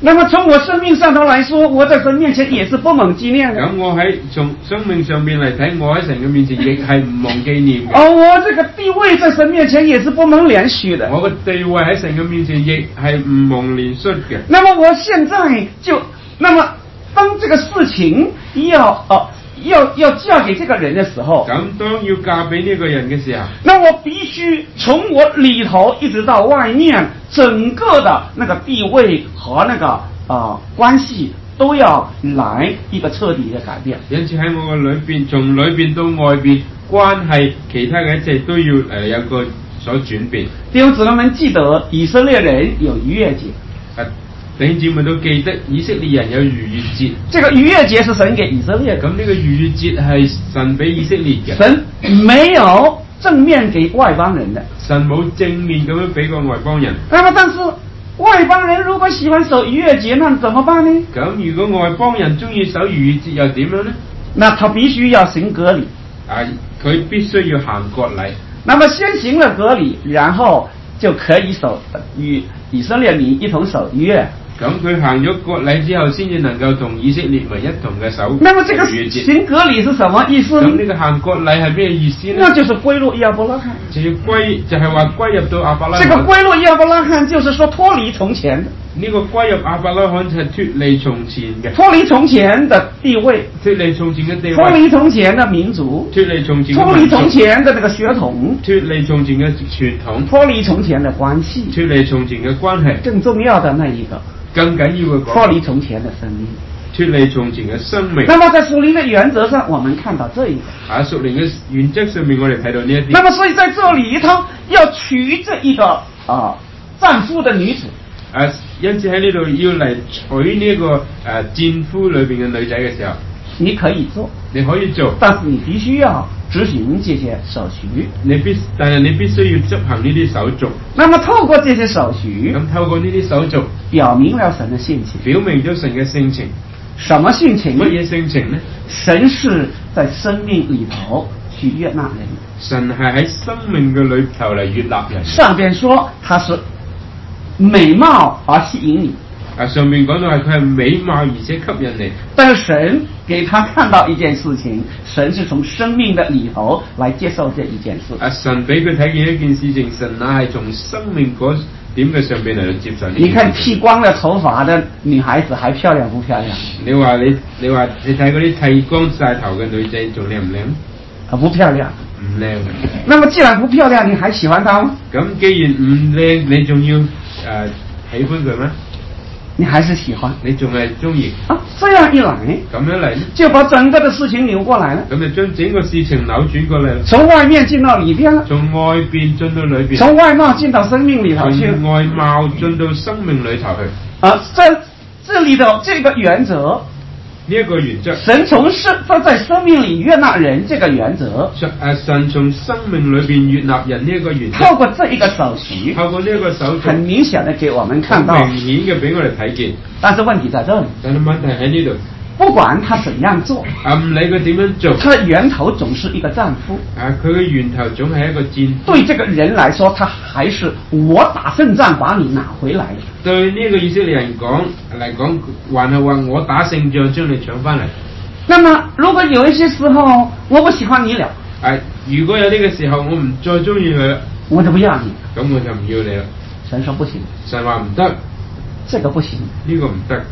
那麼從我生命上頭來說，我在神面前也是不蒙紀念的。 咁我喺從生命上面嚟睇，我喺神嘅面前亦係唔忘紀念嘅。 哦，我這個地位在神面前也是不蒙憐恤的。 我嘅地位喺神嘅面前亦係唔忘憐恤嘅。 那麼我現在就，那麼當這個事情要哦。要要嫁給這個人的時候， 咁當要嫁俾呢個人嘅時候， 那我必須從我裏頭一直到外面，整個的那個地位和那個啊、呃、關係都要來一個徹底的改變。 因此喺我嘅裏邊，從裏邊到外邊，關係其他嘅一切都要誒、呃、有個所轉變。 弟兄姊妹們記得以色列人有逾越節。 啊弟兄姊妹都記得以色列人有逾越節， 這個逾越節是神給以色列的。 咁呢個逾越節係神俾以色列嘅。 神沒有正面給外邦人的。 神冇正面咁樣俾個外邦人。 那麼但是外邦人如果喜歡守逾越節，那怎麼辦呢？ 咁如果外邦人中意守逾越節又點樣呢？ 那他必須要行割禮。 啊，佢必須要行割禮。 那麼先行了割禮，然後就可以守與以色列民一同守逾越。 咁佢行咗割禮之後，先至能夠同以色列民一同嘅守。 那麼這個行割禮是什麼意思呢？ 咁呢個行割禮係咩意思呢？ 那就是歸入亞伯拉罕。 就要歸，就係話歸入到亞伯拉罕。 這個歸入亞伯拉罕，就是說脫離從前的。 呢個歸入亞伯拉罕就係脫離從前嘅。 脫離從前的地位。 脫離從前嘅地位。 脫離從前的民族。 脫離從前。 脫離從前的那個血統。 脫離從前嘅傳統。 脫離從前的關係。 脫離從前嘅關係。 更重要的那一個。 更緊要嘅講， 脫離從前的生命， 脫離從前嘅生命。 那麼在屬靈的原則上，我們看到這一個。 啊，屬靈嘅原則上面，我哋睇到呢一啲。 那麼所以在這裏頭要娶這一個啊戰夫的女子。 啊，因此喺呢度要嚟娶呢、這個誒、啊、戰夫裏邊嘅女仔嘅時候， 你可以做， 你可以做， 但是你必須要執行這些手續。 你必，但係你必須要執行呢啲手續。 那麼透過這些手續， 咁透過呢啲手續， 表明了神的性情， 表明咗神嘅性情。 什麼性情？ 乜嘢性情呢？ 神是在生命裏頭去悅納人。 神係喺生命嘅裏頭嚟悅納人。 上邊說他是美貌而吸引你。 啊，上面講到係佢係美貌而且吸引你。 但是神給他看到一件事情，神是從生命的裏頭來接受這一件事。 啊，神俾佢睇見一件事情，神乃係從生命嗰點嘅上邊嚟到接受呢。 你看剃光了頭髮的女孩子還漂亮不漂亮？ 你話你你話你睇嗰啲剃光晒頭嘅女仔仲靚唔靚？ 啊，不漂亮。 唔靚。 那麼既然不漂亮，你還喜歡她嗎？ 咁既然唔靚，你仲要誒、呃、喜歡佢咩？ 你還是喜歡， 你仲係中意啊？這樣一來， 咁樣嚟， 就把整個的事情扭過來了。 咁就將整個事情扭轉過嚟啦。 從外面進到裏邊了， 從外邊進到裏邊，從外貌進到生命裏頭去， 從外貌進到生命裏頭去。 啊，在這裏的這個原則， 呢一個原則， 神從生在生命裏悅納人這個原則， 誒神從生命裏邊悅納人呢一個原則， 透過這一個手續， 透過呢一個手續， 很明顯的給我們看到， 明顯嘅俾我哋睇見。 但是問題在這裏， 但係問題喺呢度， 不管他怎樣做， 啊唔理佢點樣做， 他的源頭總是一個戰夫， 啊佢嘅源頭總係一個戰夫。 對這個人來說，他還是我打勝仗把你拿回來。 對呢個以色列人講嚟講，還係話我打勝仗將你搶翻嚟。 那麼如果有一些時候我不喜歡你了， 啊如果有呢個時候我唔再中意佢， 我就不要你， 咁我就唔要你啦。 神說不行， 神話唔得， 這個不行， 呢個唔得。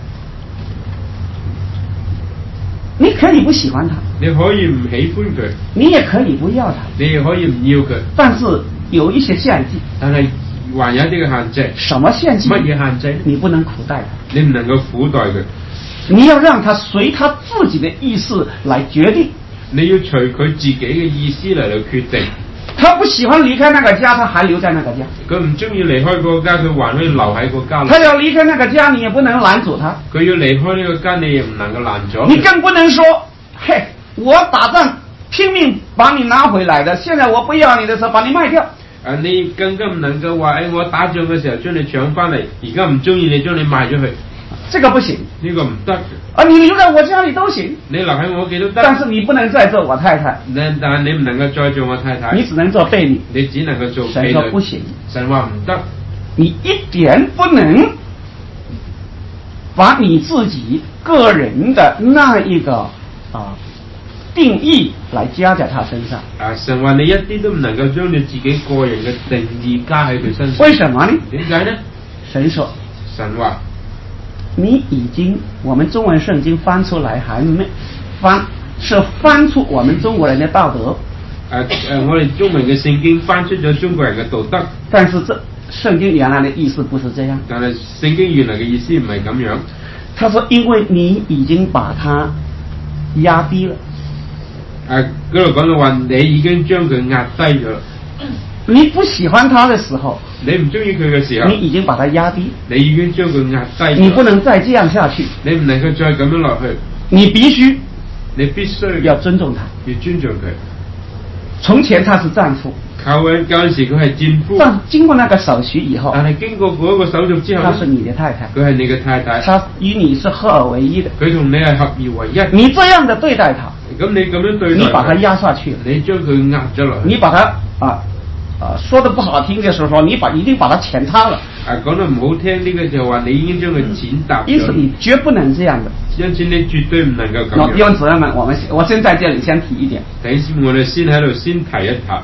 你可以不喜歡他， 你可以唔喜歡佢， 你也可以不要他， 你也可以唔要佢， 但是有一些限制。 但係還有一啲嘅限制。 什麼限制？ 乜嘢限制？ 你不能苦待他， 你唔能夠苦待佢， 你要讓他隨他自己的意思來決定。 你要隨佢自己嘅意思嚟到決定。 他不喜歡離開那個家，他還留在那個家。 佢唔中意離開嗰個家，佢還可以留喺個家裏。 他要離開那個家，你也不能攔阻他。 佢要離開呢個家，你也唔能夠攔阻。 你更不能說，嘿，我打仗拼命把你拿回來的，現在我不要你的時候，把你賣掉。 啊，你更加唔能夠話，誒、哎，我打仗嘅時候將你搶翻嚟，而家唔中意你，將你賣咗去。 這個不行， 呢個唔得。 啊，你留在我家裏都行， 你留喺我屋企都得。 但是你不能再做我太太。 但但係你唔能夠再做我太太。 你只能做婢女。 你只能夠做婢女。 神說不行， 神話唔得。 你一點不能把你自己个人的那一个啊定義來加在他身上。 啊，神話你一啲都唔能夠將你自己個人嘅定義加喺佢身上。 為什麼呢？ 點解呢？ 神說， 神話你已經，我們中文聖經翻出來還沒翻，是翻出我們中國人的道德。 誒誒，我哋中文嘅聖經翻出咗中國人嘅道德。 但是這聖經原來的意思不是這樣。 但係聖經原來嘅意思唔係咁樣。 他說，因為你已經把它壓低了。 誒嗰度講到話，你已經將佢壓低咗。 你不喜歡他的時候， 你唔中意佢嘅時候， 你已經把它壓低， 你已經將佢壓低。 你不能再這樣下去， 你唔能夠再咁樣落去。 你必須， 你必須要尊重他， 要尊重佢。 從前他是丈夫， 靠緊嗰陣時佢係戰夫， 但經過那個手續以後， 但係經過嗰個手續之後， 他是你的太太， 佢係你嘅太太， 他與你是合而為一的， 佢同你係合而為一。 你這樣的對待他， 咁你咁樣對待， 你把他壓下去了， 你將佢壓咗落去， 你把他啊啊說得不好聽嘅時候，你把已經把他踐踏了。 啊，講得唔好聽呢、這個就話你已經將佢踐踏咗。 因此你絕不能這樣的。 因此你絕對唔能夠咁樣。 弟兄姊妹們，我們我先在這裡先提一點。 等先，我哋先喺度先提一提。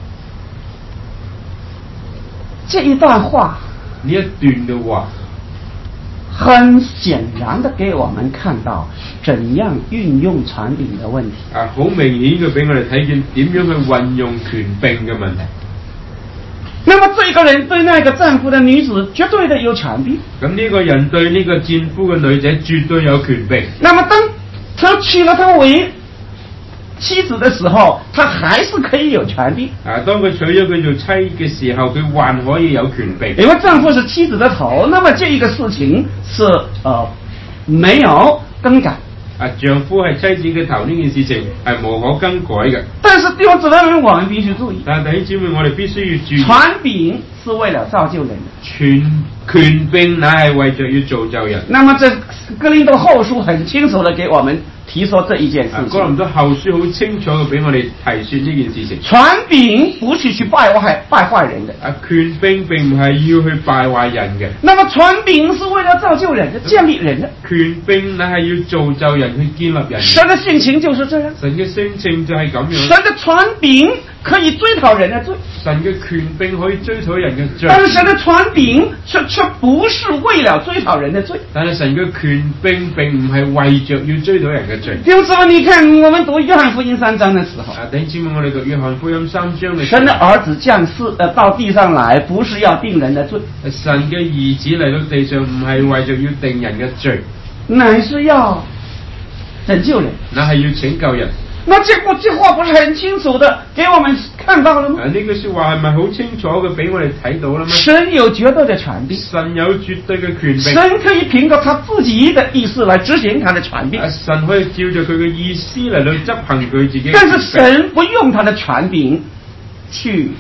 這一段話， 呢一段嘅話， 很顯然的給我們看到怎樣運用權柄的問題。 啊，好明顯嘅俾我哋睇見點樣去運用權柄嘅問題。 那麼這個人對那個丈夫的女子絕對的有權柄。 咁呢個人對呢個戰夫嘅女仔絕對有權柄。 那麼當他娶了她為妻子的時候，他還是可以有權柄。 啊，當佢娶咗佢做妻嘅時候，佢還可以有權柄。 因為丈夫是妻子的頭，那麼這一個事情是呃沒有更改。 啊，丈夫係妻子嘅頭呢件事情係無可更改嘅。 但是弟兄姊妹們，我們必須注意。 但係弟兄姊妹，我哋必須要注意。 權柄是為了造就人的， 權權柄乃係為着要造就人。 那麼這哥林多後書很清楚地給我們提說這一件事情。 哥林多後書好清楚嘅俾我哋提說呢件事情。 權柄不是去敗壞敗壞人的。 啊，權柄並唔係要去敗壞人嘅。 那麼權柄是為了造就人的，建立人的。 權柄乃係要造就人去建立人。 神的性情就是這樣。 神嘅性情就係咁樣。 神的權柄可以追討人的罪。 神嘅權柄可以追討人嘅罪。 但是神的權柄卻卻不是為了追討人的罪。 但係神嘅權柄並唔係為着要追討人嘅罪。 就是說，你看我們讀約翰福音三章的時候， 啊，弟兄姊妹，我哋讀約翰福音三章嘅時候， 神的兒子降世，呃，到地上來，不是要定人的罪。 神嘅兒子嚟到地上，唔係為着要定人嘅罪， 乃是要拯救人， 乃係要拯救人。 那這個這話不是很清楚的給我們看到了嗎？ 啊，呢句說話係咪好清楚嘅俾我哋睇到啦嗎？ 神有絕對的權柄， 神有絕對嘅權柄， 神可以憑着他自己的意思來執行他的權柄。 啊，神可以照着佢嘅意思嚟到執行佢自己。 但是神不用他的權柄去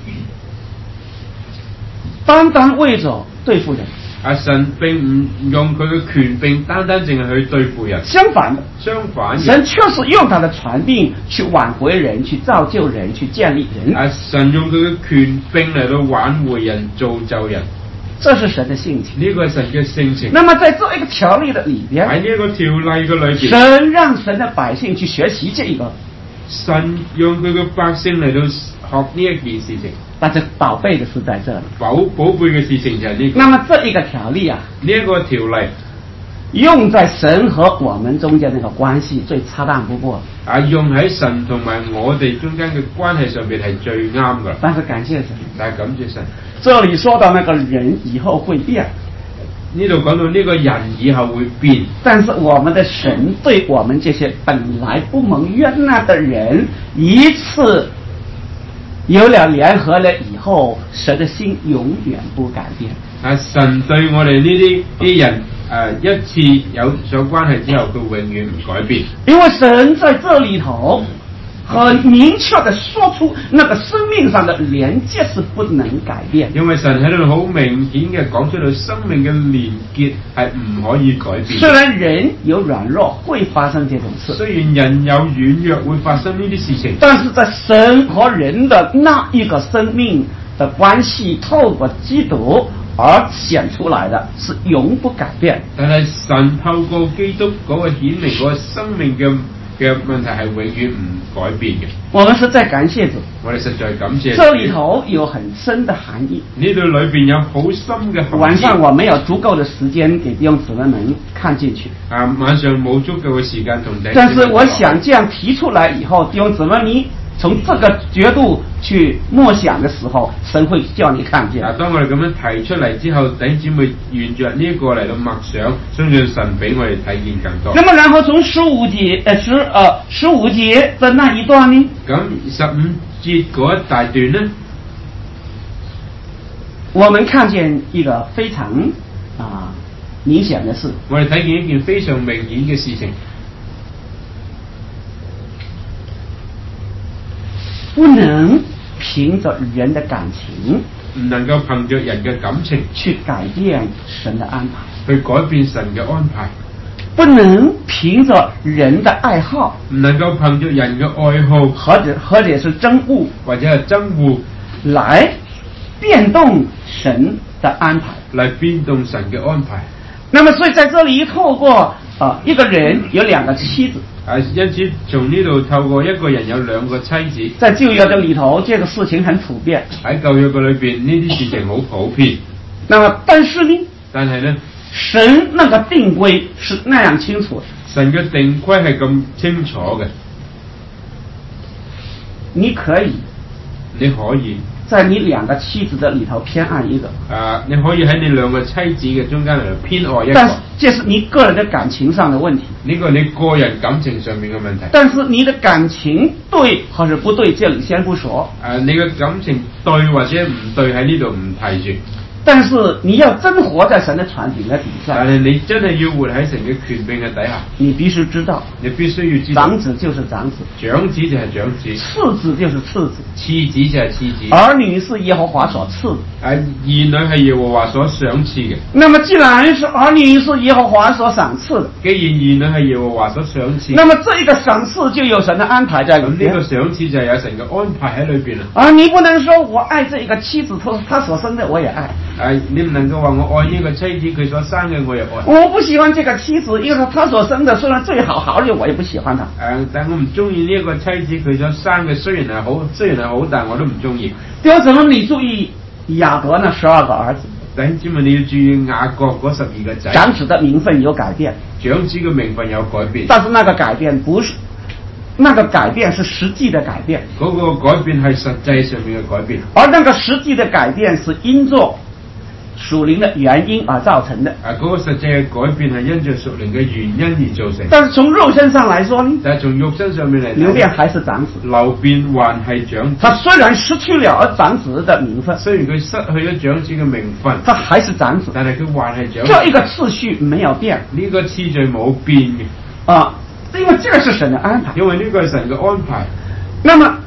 單單為着對付人。 啊，神並唔用佢嘅權柄單單淨係去對付人， 相反的， 相反， 神確實用他的權柄去挽回人，去造就人，去建立人。 啊，神用佢嘅權柄嚟到挽回人、造就人， 這是神的性情。 呢個係神嘅性情。 那麼在這一個條例的裏邊， 喺呢一個條例嘅裏邊， 神讓神的百姓去學習這一個， 神用佢嘅百姓嚟到學呢一件事情。 但係寶貝的是在這裡， 寶寶貝嘅事情就係呢個。 那麼這一個條例啊， 呢一個條例用在神和我們中間那個關係最恰當不過。 啊，用喺神同埋我哋中間嘅關係上邊係最啱噶。 但是感謝神， 但係感謝神， 這裡說到那個人以後會變， 呢度講到呢個人以後會變， 但是我們的神對我們這些本來不蒙悅納的人，一次有了聯合了以後，神的心永遠不改變。 啊，神對我哋呢啲啲人誒、呃、一次有所關係之後，佢永遠唔改變。 因為神在這裡頭很明確地說出，那個生命上的連結是不能改變。 因為神喺度好明顯嘅講出到生命嘅連結係唔可以改變。 雖然人有軟弱，會發生這種事。 雖然人有軟弱，會發生呢啲事情， 但是在神和人的那一個生命的關係，透過基督而顯出來的是永不改變。 但係神透過基督嗰個顯明嗰個生命嘅嘅問題係永遠唔改變嘅。 我們實在感謝主， 我哋實在感謝主。 這裏頭有很深的含義。 呢度裏邊有好深嘅含義。 晚上我沒有足夠的時間給弟兄姊妹們看進去。 啊，晚上冇足夠嘅時間同弟兄姊妹。 但是我想這樣提出來以後，弟兄姊妹你從這個角度去默想的時候，神會叫你看見。 啊，當我哋咁樣提出嚟之後，弟兄姊妹沿着呢一個嚟到默想，相信神俾我哋睇見更多。 那麼然後從十五節，呃十呃十五節的那一段呢？ 咁十五節嗰一大段呢， 我們看見一個非常啊明顯的事。 我哋睇見一件非常明顯嘅事情。 不能憑着人的感情， 唔能夠憑着人嘅感情去改變神的安排， 去改變神嘅安排。 不能憑着人的愛好， 唔能夠憑着人嘅愛好， 或者或者是憎惡， 或者係憎惡， 來變動神的安排， 嚟變動神嘅安排。 那麼所以在這裏透過啊一個人有兩個妻子。 啊，因此從呢度透過一個人有兩個妻子， 在舊約的裏頭，這個事情很普遍。 喺舊約嘅裏邊，呢啲事情好普遍。 那麼，但是呢？ 但係呢， 神那個定規是那樣清楚。 神嘅定規係咁清楚嘅。 你可以， 你可以在你兩個妻子的裏頭偏愛一個。 啊，你可以喺你兩個妻子嘅中間嚟偏愛一個。 但是這是你個人的感情上的問題。 呢個你個人感情上面嘅問題。 但是你的感情對或者不對，這裏先不說。 啊，你嘅感情對或者唔對喺呢度唔提住。 但是你要真活在神的權柄嘅底下。 但係你真係要活喺神嘅權柄嘅底下。 你必須知道。 你必須要知道。 長子就是長子。 長子就係長子。 次子就是次子。 次子就係次子。 兒女是耶和華所賜。 啊，兒女係耶和華所賞賜嘅。 那麼既然是兒女是耶和華所賞賜的， 既然兒女係耶和華所賞賜， 那麼這一個賞賜就有神的安排在裏面。 呢個賞賜就係有神嘅安排喺裏邊啦。 啊，你不能說我愛這一個妻子，他他所生的我也愛。 啊，你唔能夠話我愛呢個妻子，佢所生嘅我也愛。 我不喜歡這個妻子，因為他所生的雖然最好好嘅，我也不喜歡他。 誒，但我唔中意呢一個妻子，佢所生嘅雖然係好，雖然係好，但我都唔中意。 第二，怎麼你注意雅各那十二個兒子？ 弟兄姊妹，你要注意雅各嗰十二個仔。 長子的名分有改變， 長子嘅名分有改變， 但是那個改變不是，那個改變是實際的改變。 嗰個改變係實際上面嘅改變， 而那個實際的改變是因着屬靈的原因而造成的。 啊，嗰個實際嘅改變係因着屬靈嘅原因而造成。 但是從肉身上來說呢？ 但係從肉身上面嚟， 流便還是長子。 流便還係長子。 他雖然失去了長子的名分， 雖然佢失去咗長子嘅名分， 他還是長子。 但係佢還係長子。 這一個次序沒有變， 呢個次序冇變嘅。 啊，因為這個是神的安排。 因為呢個係神嘅安排。 那麼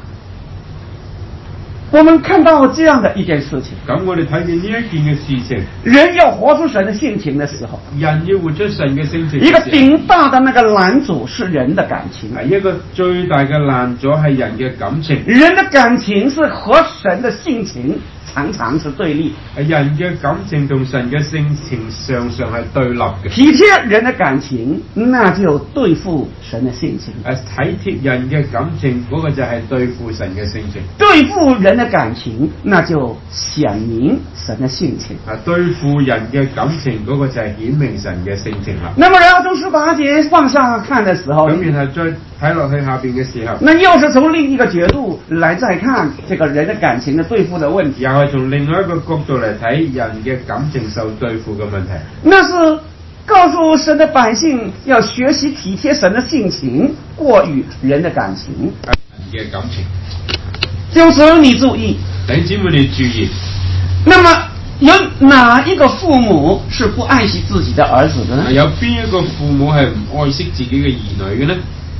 我們看到這樣的一件事情， 咁我哋睇見呢一件嘅事情， 人要活出神的性情的時候， 人要活出神嘅性情， 一個頂大的那個攔阻是人的感情， 係一個最大嘅攔阻係人嘅感情， 人的感情是和神的性情常常是對立， 人嘅感情同神嘅性情常常係對立嘅。 體貼人的感情，那就對付神的性情。 誒，體貼人嘅感情嗰個就係對付神嘅性情。 對付人的感情，那就顯明神的性情。 啊，對付人嘅感情嗰個就係顯明神嘅性情啦。 那麼然後從十八節往上看的時候， 咁然後再睇落去下邊嘅時候， 那又是從另一個角度來再看這個人的感情的對付的問題。 係從另外一個角度嚟睇人嘅感情受對付嘅問題， 那是告訴神的百姓要學習體貼神的性情，過於人的感情。 人嘅感情， 就是你注意， 弟兄姊妹你注意。 那麼有哪一個父母是不愛惜自己的兒子的呢？ 有邊一個父母係唔愛惜自己嘅兒女嘅呢？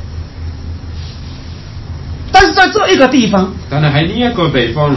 但是在這一個地方， 但係喺呢一個地方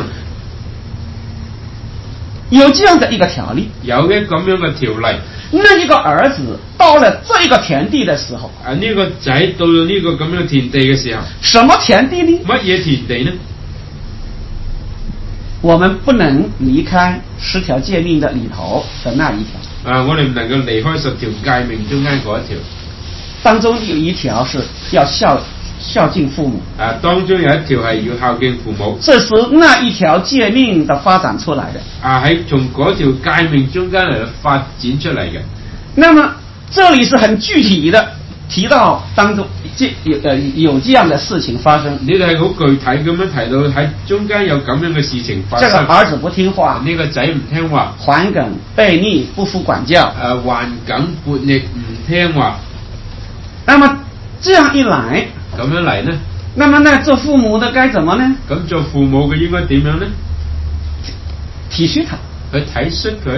有這樣的一個條例， 有嘅咁樣嘅條例。 那一個兒子到了這個田地的時候， 啊，呢、這個仔到咗呢個咁樣嘅田地嘅時候， 什麼田地呢？ 乜嘢田地呢？ 我們不能離開十條誡命的裏頭的那一條。 啊，我哋唔能夠離開十條誡命中間嗰一條。 當中有一條是要孝孝敬父母。 啊，當中有一條係要孝敬父母。 這是那一條誡命的發展出來的。 啊，喺從嗰條誡命中間嚟發展出嚟嘅。 那麼這裡是很具體的提到當中這有呃有這樣的事情發生。 呢度係好具體咁樣提到喺中間有咁樣嘅事情發生。 這個兒子不聽話， 呢個仔唔聽話， 頑梗悖逆不服管教。 誒、啊，頑梗悖逆唔聽話。 那麼這樣一來， 咁樣嚟呢？ 那麼那做父母的該怎麼呢？ 咁做父母嘅應該點樣呢？ 體恤他， 去體恤佢，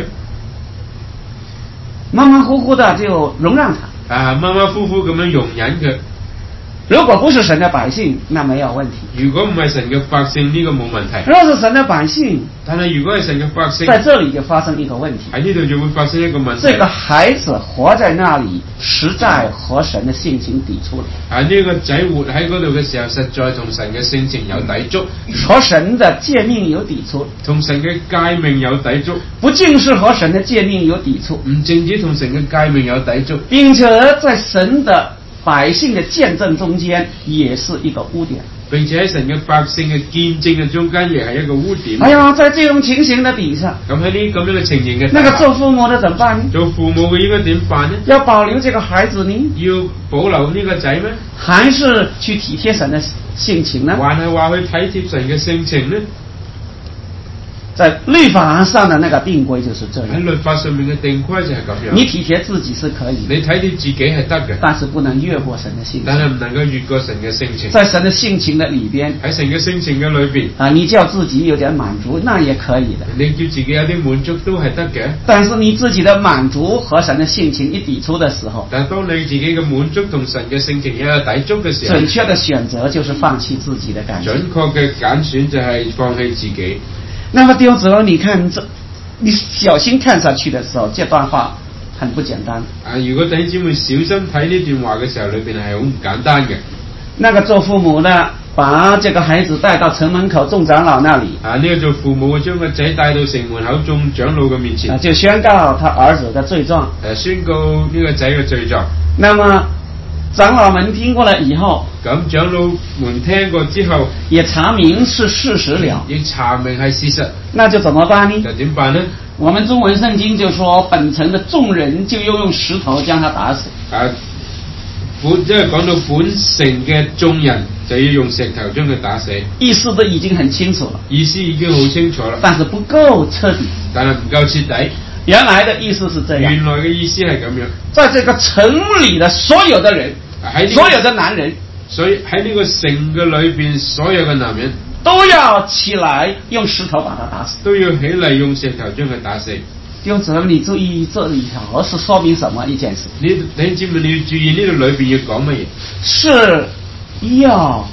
馬馬虎虎的就容讓他。 啊，馬馬虎虎咁樣容忍佢。 如果不是神的百姓，那沒有問題。 如果唔係神嘅百姓，呢、這個冇問題。 若是神的百姓， 但係如果係神嘅百姓， 在這裡就發生一個問題。 喺呢度就會發生一個問題。 這個孩子活在那裡，實在和神的性情抵觸了。 啊，呢、這個仔活喺嗰度嘅時候，實在同神嘅性情有抵觸， 和神的誡命有抵觸， 同神嘅誡命有抵觸。 不僅是和神的誡命有抵觸， 唔淨止同神嘅誡命有抵觸， 並且在神的百姓的見證中間，也是一個污點。 並且喺神嘅百姓嘅見證嘅中間，亦係一個污點。 哎呀，在這種情形的底下， 咁喺呢咁樣嘅情形嘅， 那個做父母的怎麼辦呢？ 做父母嘅應該點辦呢？ 要保留這個孩子呢？ 要保留呢個仔咩？ 還是去體貼神的性情呢？ 還係話去體貼神嘅性情呢？ 在律法上的那個定規就是這樣。 喺律法上面嘅定規就係咁樣。 你體貼自己是可以， 你體貼自己係得嘅， 但是不能越過神的性情。 但係唔能夠越過神嘅性情。 在神的性情的裏邊， 喺神嘅性情嘅裏邊， 啊，你叫自己有點滿足，那也可以的。 你叫自己有啲滿足都係得嘅。 但是你自己的滿足和神的性情一抵觸的時候， 但係當你自己嘅滿足同神嘅性情有抵觸嘅時候， 準確的選擇就是放棄自己的感覺。 準確嘅揀選就係放棄自己。 那麼弟兄姊妹，你看這，你小心看下去的時候，這段話很不簡單。 啊，如果弟兄姊妹小心睇呢段話嘅時候，裏邊係好唔簡單嘅。 那個做父母的把這個孩子帶到城門口眾長老那裡， 啊，呢、這個做父母嘅將個仔帶到城門口眾長老嘅面前， 啊，就宣告他兒子的罪狀， 誒、啊，宣告呢個仔嘅罪狀。 那麼長老們聽過了以後， 咁長老們聽過之後， 也查明是事實了， 亦查明係事實， 那就怎麼辦呢？ 就點辦呢？ 我們中文聖經就說，本城的眾人就要用石頭將他打死。 啊，本即係講到本城嘅眾人就要用石頭將佢打死， 意思都已經很清楚了， 意思已經好清楚啦， 但是不夠徹底， 但係唔夠徹底。 原來的意思是這樣， 原來嘅意思係咁樣， 在這個城裏的所有的人， 喺、這個、 所有的男人， 所以喺呢個城嘅裏邊，所有嘅男人都要起來用石頭把他打死， 都要起嚟用石頭將佢打死。 弟兄姊妹，你注意這裏頭是說明什麼一件事？ 你弟兄姊妹，你要注意呢度裏邊要講乜嘢？ 是要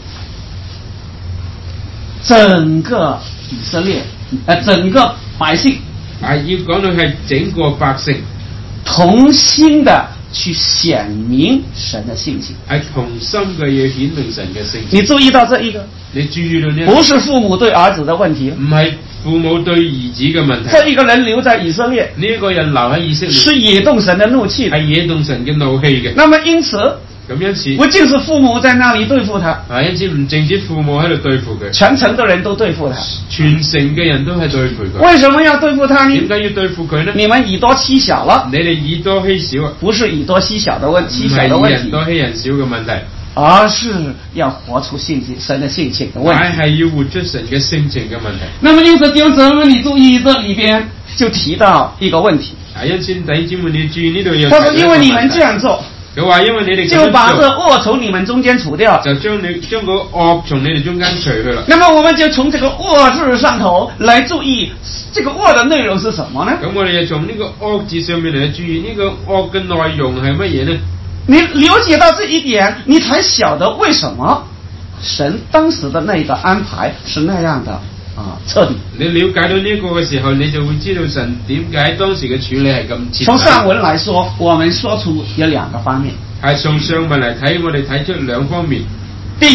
整個以色列，呃，整個百姓。 啊！要講到係整個百姓同心的去顯明神的性情， 係同心嘅要顯明神嘅性情。 你注意到這一個？ 你注意到呢？ 不是父母對兒子的問題， 唔係父母對兒子嘅問題。 這一個人留在以色列， 呢、這個人留喺以色列， 是惹動神的怒氣， 係惹動神嘅怒氣嘅。 那麼因此， 咁因此， 不僅是父母在那裡對付他， 啊，因此唔淨止父母喺度對付佢， 全城的人都對付他， 全城嘅人都係對付佢。 為什麼要對付他呢？ 點解要對付佢呢？ 你們以多欺少了， 你哋以多欺少啊？ 不是以多欺小的問欺小的問題， 唔係以人多欺人少嘅問題， 而是要活出性情神的性情的問題， 係係要活出神嘅性情嘅問題。 那麼因此弟兄姊妹，你注意這裡邊就提到一個問題， 啊，因此弟兄姊妹你注意呢度有。 他說因為你們這樣做。 佢話因為你哋就把這惡從你們中間除掉， 就將你將個惡從你哋中間除去了。 那麼我們就從這個惡字上頭來注意，這個惡的內容是什麼呢？ 咁我哋就從呢個惡字上面嚟注意呢個惡嘅內容係乜嘢呢？ 你了解到這一點，你才曉得為什麼神當時的那個安排是那樣的啊徹底。 你了解到呢個嘅時候，你就會知道神點解當時嘅處理係咁徹底。 從上文來說，我們說出有兩個方面。 係從上文嚟睇，我哋睇出兩方面。 第一，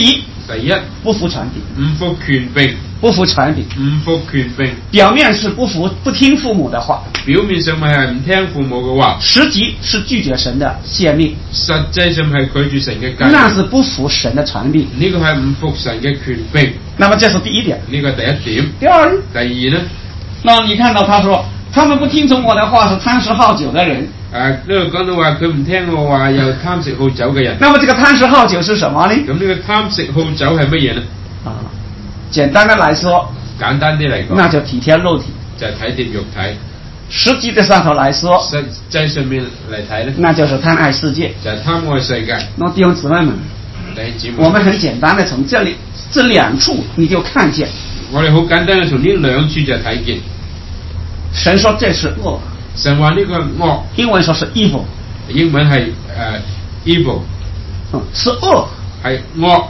第一， 不服權柄， 唔服權柄， 不服權柄， 唔服權柄。 表面是不服不聽父母的話， 表面上咪係唔聽父母嘅話， 實際是拒絕神的誡命， 實際上係拒絕神嘅誡命。 那是不服神的權柄， 呢個係唔服神嘅權柄。 那麼這是第一點。 呢個第一點。 第二， 第二呢？ 那你看到他說，他們不聽從我的話是貪食好酒的人。 誒呢度講到話佢唔聽我話又貪食好酒嘅人。 那麼這個貪食好酒是什麼呢？ 咁呢個貪食好酒係乜嘢呢？ 啊，簡單的來說， 簡單啲嚟講， 那就體貼肉體， 就係體貼肉體。 實際的上頭來說， 實際上面嚟睇呢， 那就是貪愛世界， 就係貪愛世界。 那弟兄姊妹們， 弟兄姊妹， 我們很簡單的從這裡這兩處你就看見， 我哋好簡單嘅從呢兩處就睇見， 神說這是惡， 神話呢個惡， 英文說是 evil， 英文係誒、uh, evil， 嗯，是惡， 係惡。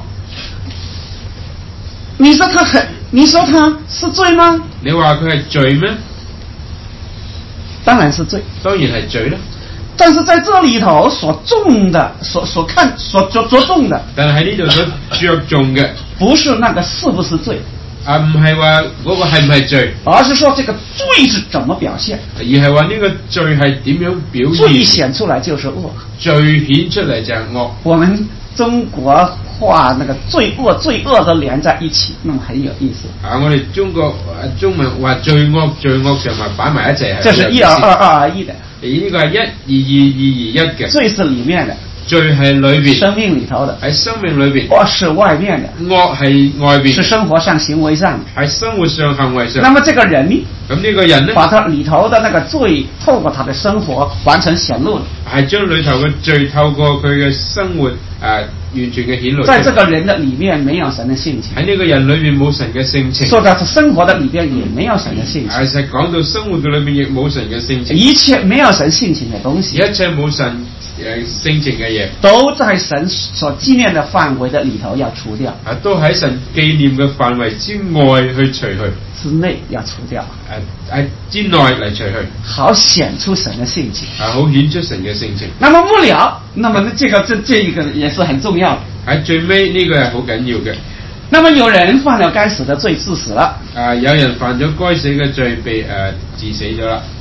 你說他很，你說他是罪嗎？ 你話佢係罪咩？ 當然是罪， 當然係罪啦。 但是在這裡頭所重的，所所看所着着重的， 但係喺呢度所着重嘅， 不是那個是不是罪， 啊唔係話嗰個係唔係罪， 而是說這個罪是怎麼表現， 而係話呢個罪係點樣表現。 罪顯出來就是惡， 罪顯出嚟就係惡。 我們中國話那個罪惡罪惡都連在一起，那麼很有意思。 啊，我哋中國中文話罪惡罪惡上埋擺埋一齊， 這是一而二二而一的。 呢個係一二二二二一嘅。 罪是裡面的， 罪係裏邊， 生命裡頭的， 喺生命裏邊。 惡是外面的， 惡係外邊， 是生活上行為上的， 喺生活上行為上。 那麼這個人呢？ 咁呢個人呢？ 把他裡頭的那個罪透過他的生活完全顯露了， 係將裡頭嘅罪透過佢嘅生活誒、呃、完全嘅顯露。 在這個人的裡面沒有神的性情， 喺呢個人裏面冇神嘅性情。 說到生活的裡邊也沒有神的性情。 係實講到生活嘅裏面亦冇神嘅性情。 一切沒有神性情的東西， 一切冇神誒、呃、性情嘅嘢， 都在神所紀念的範圍的裡頭要除掉。 啊，都喺神紀念嘅範圍之外去除去。 之內要除掉， 誒喺之內嚟除去， 好顯出神的性情， 啊，好顯出神嘅性情。 那麼末了，那麼呢，這個這這一個也是很重要的。 喺最尾呢個係好緊要嘅。 那麼有人犯了該死的罪，致死了。 啊，有人犯咗該死嘅罪，被誒、呃、致死咗啦，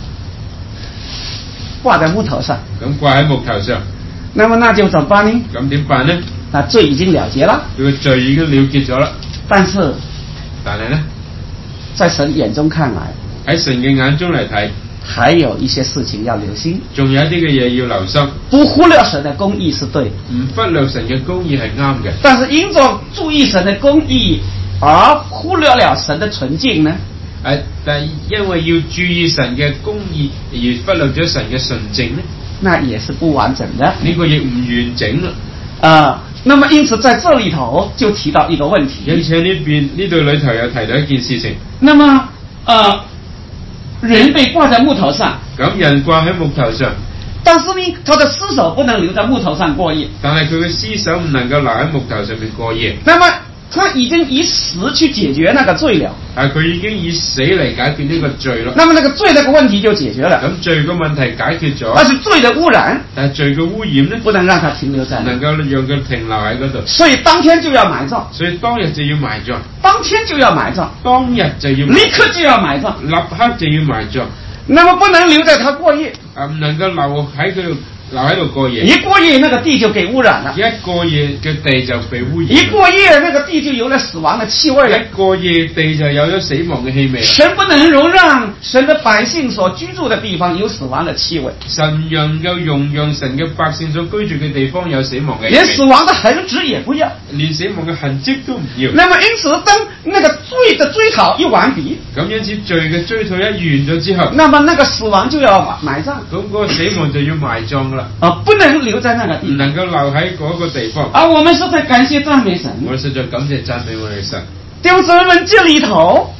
掛在木頭上。 咁掛喺木頭上， 那麼那就怎麼辦呢？ 咁點辦呢？ 那罪已經了結了， 佢個罪已經了結咗啦。 但是， 但係呢， 在神眼中看來， 喺神嘅眼中嚟睇， 還有一些事情要留心。 仲有一啲嘅嘢要留心。 不忽略神的公義是對， 唔忽略神嘅公義係啱嘅。 但是因着注意神的公義而忽略了神的純淨呢？ 誒、啊，但因為要注意神嘅公義而忽略咗神嘅純淨呢？ 那也是不完整的。 呢個亦唔完整啦。 啊，那麼因此在這裏頭就提到一個問題。 因此呢邊呢度裏頭有提到一件事情。 那麼，呃，人被掛在木頭上， 咁人掛喺木頭上， 但是呢，他的屍首不能留在木頭上過夜。 但係佢嘅屍首唔能夠留喺木頭上面過夜。 那麼他已經以死去解決那個罪了。 啊，佢已經以死嚟解決呢個罪咯。 那麼那個罪那個問題就解決了。 咁罪個問題解決咗。 但是罪的污染， 但係罪嘅污染呢， 不能讓它停留在， 能夠讓佢停留喺嗰度。 所以當天就要埋葬。 所以當日就要埋葬。 當天就要埋葬。 當日就要埋葬。 立刻就要埋葬。 立刻就要埋葬。 那麼不能留在他過夜。 啊，唔能夠留喺佢度。留喺度過夜， 一過夜那個地就給污染了， 一過夜嘅地就被污染， 一過夜那個地就有了死亡的氣味了， 一過夜地就有咗死亡嘅氣味。 神不能容讓神的百姓所居住的地方有死亡的氣味， 神能夠容讓神嘅百姓所居住嘅地方有死亡嘅氣味， 連死亡的痕跡也不要， 連死亡嘅痕跡都唔要。 那麼因此當那個罪的追討一完畢， 咁因此罪嘅追討一完咗之後， 那麼那個死亡就要埋葬， 咁嗰個死亡就要埋葬噶啦， 啊，不能留在那個地方， 唔能夠留喺嗰個地方。 啊，我們實在感謝讚美神， 我哋實在感謝讚美我哋神。 弟兄姊妹們，這裏頭，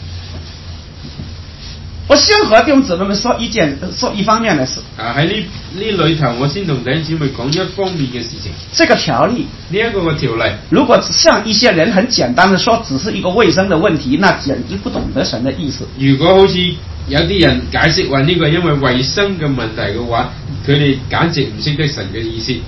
我先和弟兄姊妹們說一件，說一方面的事。 啊，喺呢呢裏頭，我先同弟兄姊妹講一方面嘅事情。 這個條例， 呢一個嘅條例，如果像一些人很簡單的說，只是一個衛生的問題，那簡直不懂得神的意思。 如果好似有啲人解釋話呢個因為衛生嘅問題嘅話，佢哋簡直唔識得神嘅意思。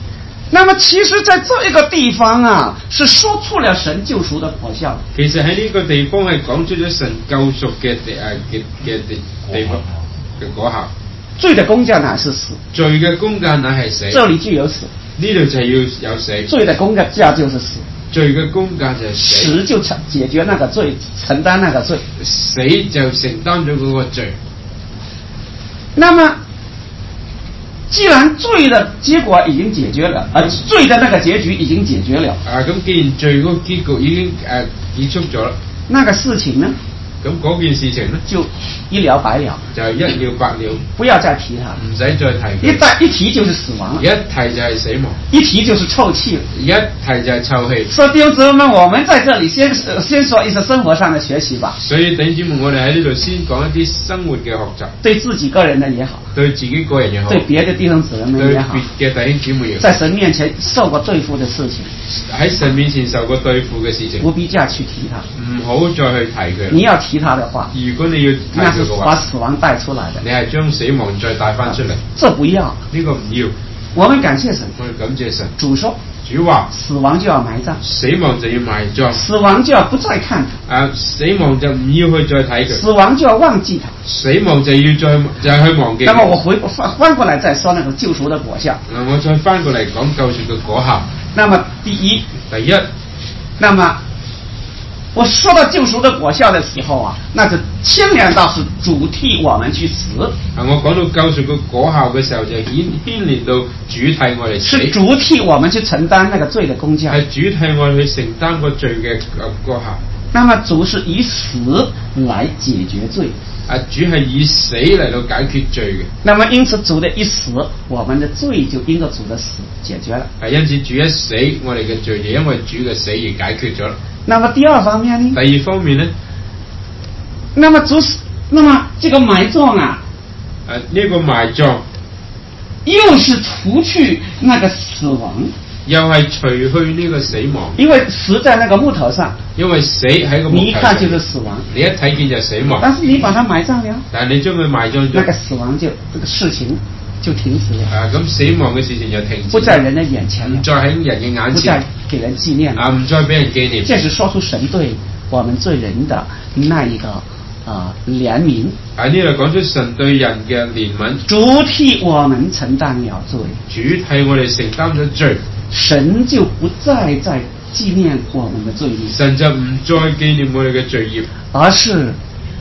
那麼其實在這一個地方啊，是說出了神救贖的果效。 其實喺呢個地方係講出咗神救贖嘅誒嘅嘅地地方嘅果效。 罪的工價乃是死， 罪嘅工價乃係死。 這裡就有死， 呢度就係要有死。 罪的工價就是死， 罪嘅工價就係死。 死就承解決那個罪，承擔那個罪。 死就承擔咗嗰個罪。 那麼既然罪的結果已經解決了，而、呃、罪的那個結局已經解決了， 啊咁既然罪嗰個結局已經誒、呃、結束咗啦， 那個事情呢？ 咁嗰件事情呢，就一了百了， 就係一了百了， 不要再提它， 唔使再提。 一提一提就是死亡了， 一提就係死亡， 一提就是臭氣， 一提就係臭氣。 所以弟兄姊妹們，我們在這裡先先說一些生活上的學習吧。 所以弟兄姊妹，我哋喺呢度先講一啲生活嘅學習， 對自己個人的也好， 對自己個人也好， 對別的弟兄姊妹也好， 對別嘅弟兄姊妹也好， 在神面前受過對付的事情， 喺神面前受過對付嘅事情， 不必再去提它， 唔好再去提佢。 你要提它的話， 如果你要提那是嘅話， 把死亡帶出來的， 你係將死亡再帶翻出嚟， 這不要， 呢個唔要。 我們感謝神， 我哋感謝神。 主說， 主話死亡就要埋葬， 死亡就要埋葬， 死亡就要不再看它， 啊，死亡就唔要去再睇佢， 死亡就要忘記它， 死亡就要再就係去忘記。 那麼我回翻翻過來再說那個救贖的果效。 啊，我再翻過嚟講救贖嘅果效。 那麼第一， 第一， 那麼我說到救贖的果效的時候啊，那就牽連到是主替我們去死。 啊，我講到救贖嘅果效嘅時候，就牽牽連到主替我哋死， 是主替我們去承擔那個罪的工價， 係主替我哋去承擔個罪嘅果效。 那麼主是以死來解決罪， 啊，主係以死嚟到解決罪嘅。 那麼因此主的一死，我們的罪就因着主的死解決了。 係因此主一死，我哋嘅罪就因為主嘅死而解決咗啦。 那麼第二方面呢？ 第二方面呢？ 那麼主死，那麼這個埋葬啊， 誒、啊、呢、這個埋葬又是除去那個死亡， 又係除去呢個死亡， 因為死在那個木頭上， 因為死喺個木頭上， 你一看就是死亡， 你一睇見就死亡。 但是你把它埋葬了， 但係你將佢埋葬咗， 那個死亡就這個事情就停止了。 啊，咁死亡嘅事情就停止， 不在人的眼前了， 唔再喺人嘅眼前， 不再給人紀念了， 啊，唔再俾人紀念。 這是說出神對我們罪人的那一個啊、呃、憐憫。 喺呢度講出神對人嘅憐憫， 主替我們承擔了罪， 主替我哋承擔咗罪， 神就不再再紀念我們的罪孽， 神就唔再紀念我哋嘅罪孽， 而是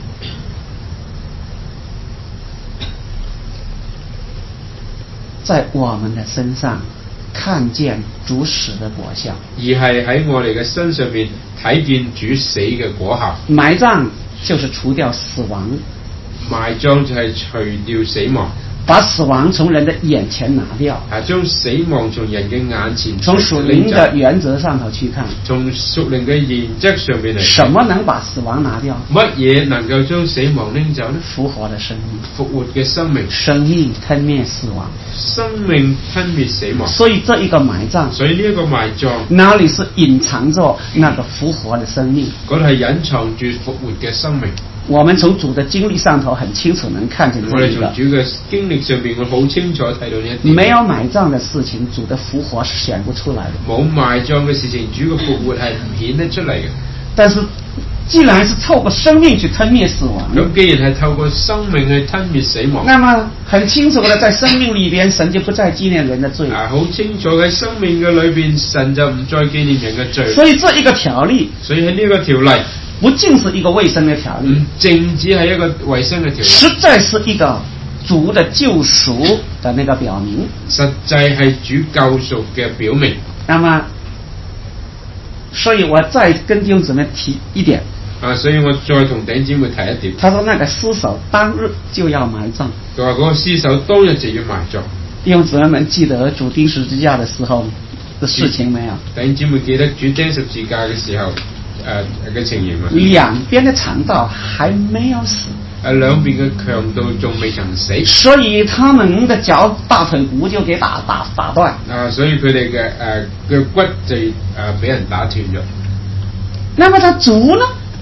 在我們的身上看見主死的果效， 而係喺我哋嘅身上面睇見主死嘅果效。 埋葬就是除掉死亡， 埋葬就係除掉死亡， 把死亡從人的眼前拿掉， 啊，將死亡從人嘅眼前， 從屬靈的原則上頭去看， 從屬靈嘅原則上面嚟， 什麼能把死亡拿掉？ 乜嘢能夠將死亡拎走呢？ 復活的生命， 復活嘅生命， 生命吞滅死亡， 生命吞滅死亡。 所以這一個埋葬， 所以呢一個埋葬， 哪裡是隱藏着那個復活的生命？ 嗰度係隱藏住復活嘅生命。 我們從主的經歷上頭很清楚能看見這我哋一個。 從主嘅經歷上邊，我好清楚睇到呢一點。 沒有埋葬的事情，主的復活是顯不出來的。 冇埋葬嘅事情，主嘅復活係唔顯得出嚟嘅。 但是，既然是透過生命去吞滅死亡， 咁既然係透過生命去吞滅死亡， 那麼很清楚的在生命裏邊，神就不再紀念人的罪。 啊，好清楚喺生命嘅裏邊，神就唔再紀念人嘅罪。 所以這一個條例， 所以喺呢個條例， 不僅是一個衛生的條例， 唔淨止係一個衛生嘅條例， 實在是一個主的救贖的那個表明。 實際係主救贖嘅表明。 那麼，所以我再跟弟兄姊妹提一點。 啊，所以我再同弟兄姊妹提一點。 他說那個屍首當日就要埋葬。 佢話嗰個屍首當日就要埋葬。 弟兄姊妹們記得主釘十字架的時候的事情沒有？ 弟兄姊妹記得主釘十字架嘅時候，誒、呃、嘅情形嘛？ 兩邊的強盜還沒有死。 誒，兩邊嘅強盜仲未曾死， 所以他們的腳大腿骨就給打打打斷。 啊，所以佢哋嘅誒腳骨就誒俾人打斷咗。 那麼他主呢？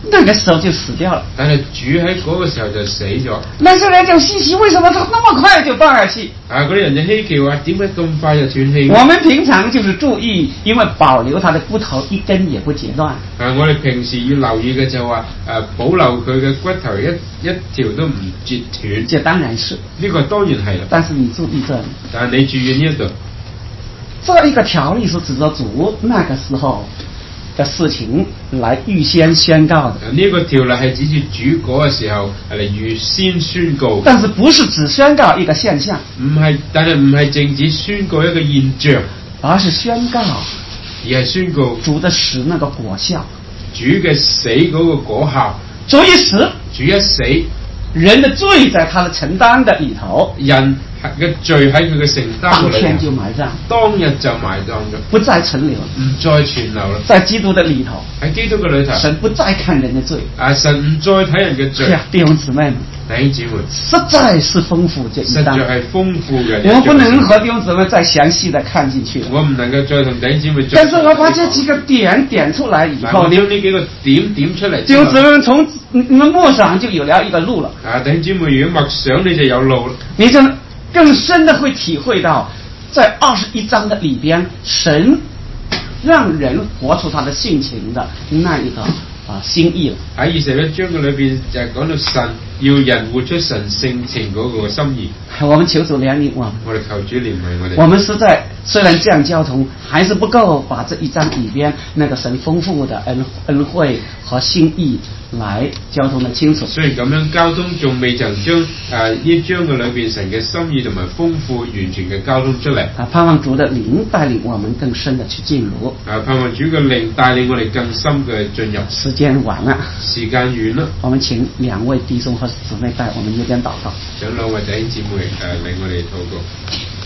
那個時候就死掉了。 但係主喺嗰個時候就死咗。 那些人就稀奇，為什麼他那麼快就斷了氣？ 啊！嗰啲人就稀奇話：點解咁快就斷氣？ 我們平常就是注意，因為保留他的骨頭一根也不截斷。 啊！我哋平時要留意嘅就話誒、啊，保留佢嘅骨頭一一條都唔截斷。 這當然是。 呢個當然係啦。但是你注意這裡。 但係你注意呢一度。 這一個條例是指着主那個時候的事情來預先宣告的。 呢個條例係指住主嗰個時候嚟預先宣告。 但是不是只宣告一個現象？ 唔係，但係唔係淨止宣告一個現象， 而是宣告而係宣告主的死那個果效。 主嘅死嗰個果效。 主一死， 主一死， 人的罪在他的承擔的裏頭。 人嘅罪喺佢嘅承擔裏頭， 當天就埋葬， 當日就埋葬咗， 不再存留， 唔再存留啦。 在基督的裏頭， 喺基督嘅裏頭， 神不再看人的罪， 啊，神唔再睇人嘅罪。 弟兄姊妹們， 弟兄姊妹， 實在是豐富這一章， 實在係豐富嘅。 我不能和弟兄姊妹再詳細的看進去， 我唔能夠再同弟兄姊妹。 但是我把這幾個點點出來以後， 我將呢幾個點點出嚟， 弟兄姊妹從你們默想就有了一個路了。 啊，弟兄姊妹，如果默想你就有路了， 你就更深的會體會到，在二十一章的裏邊，神讓人活出他的性情的那一個啊心意了。 喺二十一章嘅裏邊就係講到神要人活出神性情嗰個心意。 我們求主憐憫我們， 我哋求主憐憫我哋。 我們實在雖然這樣交通，還是不夠把這一章裏邊那個神豐富的恩恩惠和心意來交通得清楚。 雖然咁樣交通仲未曾將誒呢章嘅裏邊神嘅心意同埋豐富完全嘅交通出嚟。 啊，盼望主的靈帶領我們更深的去進入。 啊，盼望主嘅靈帶領我哋更深嘅進入。 時間晚了， 時間遠啦。 我們請兩位弟兄和姊妹帶我們一邊禱告。 請兩位弟兄姊妹誒領我哋禱告。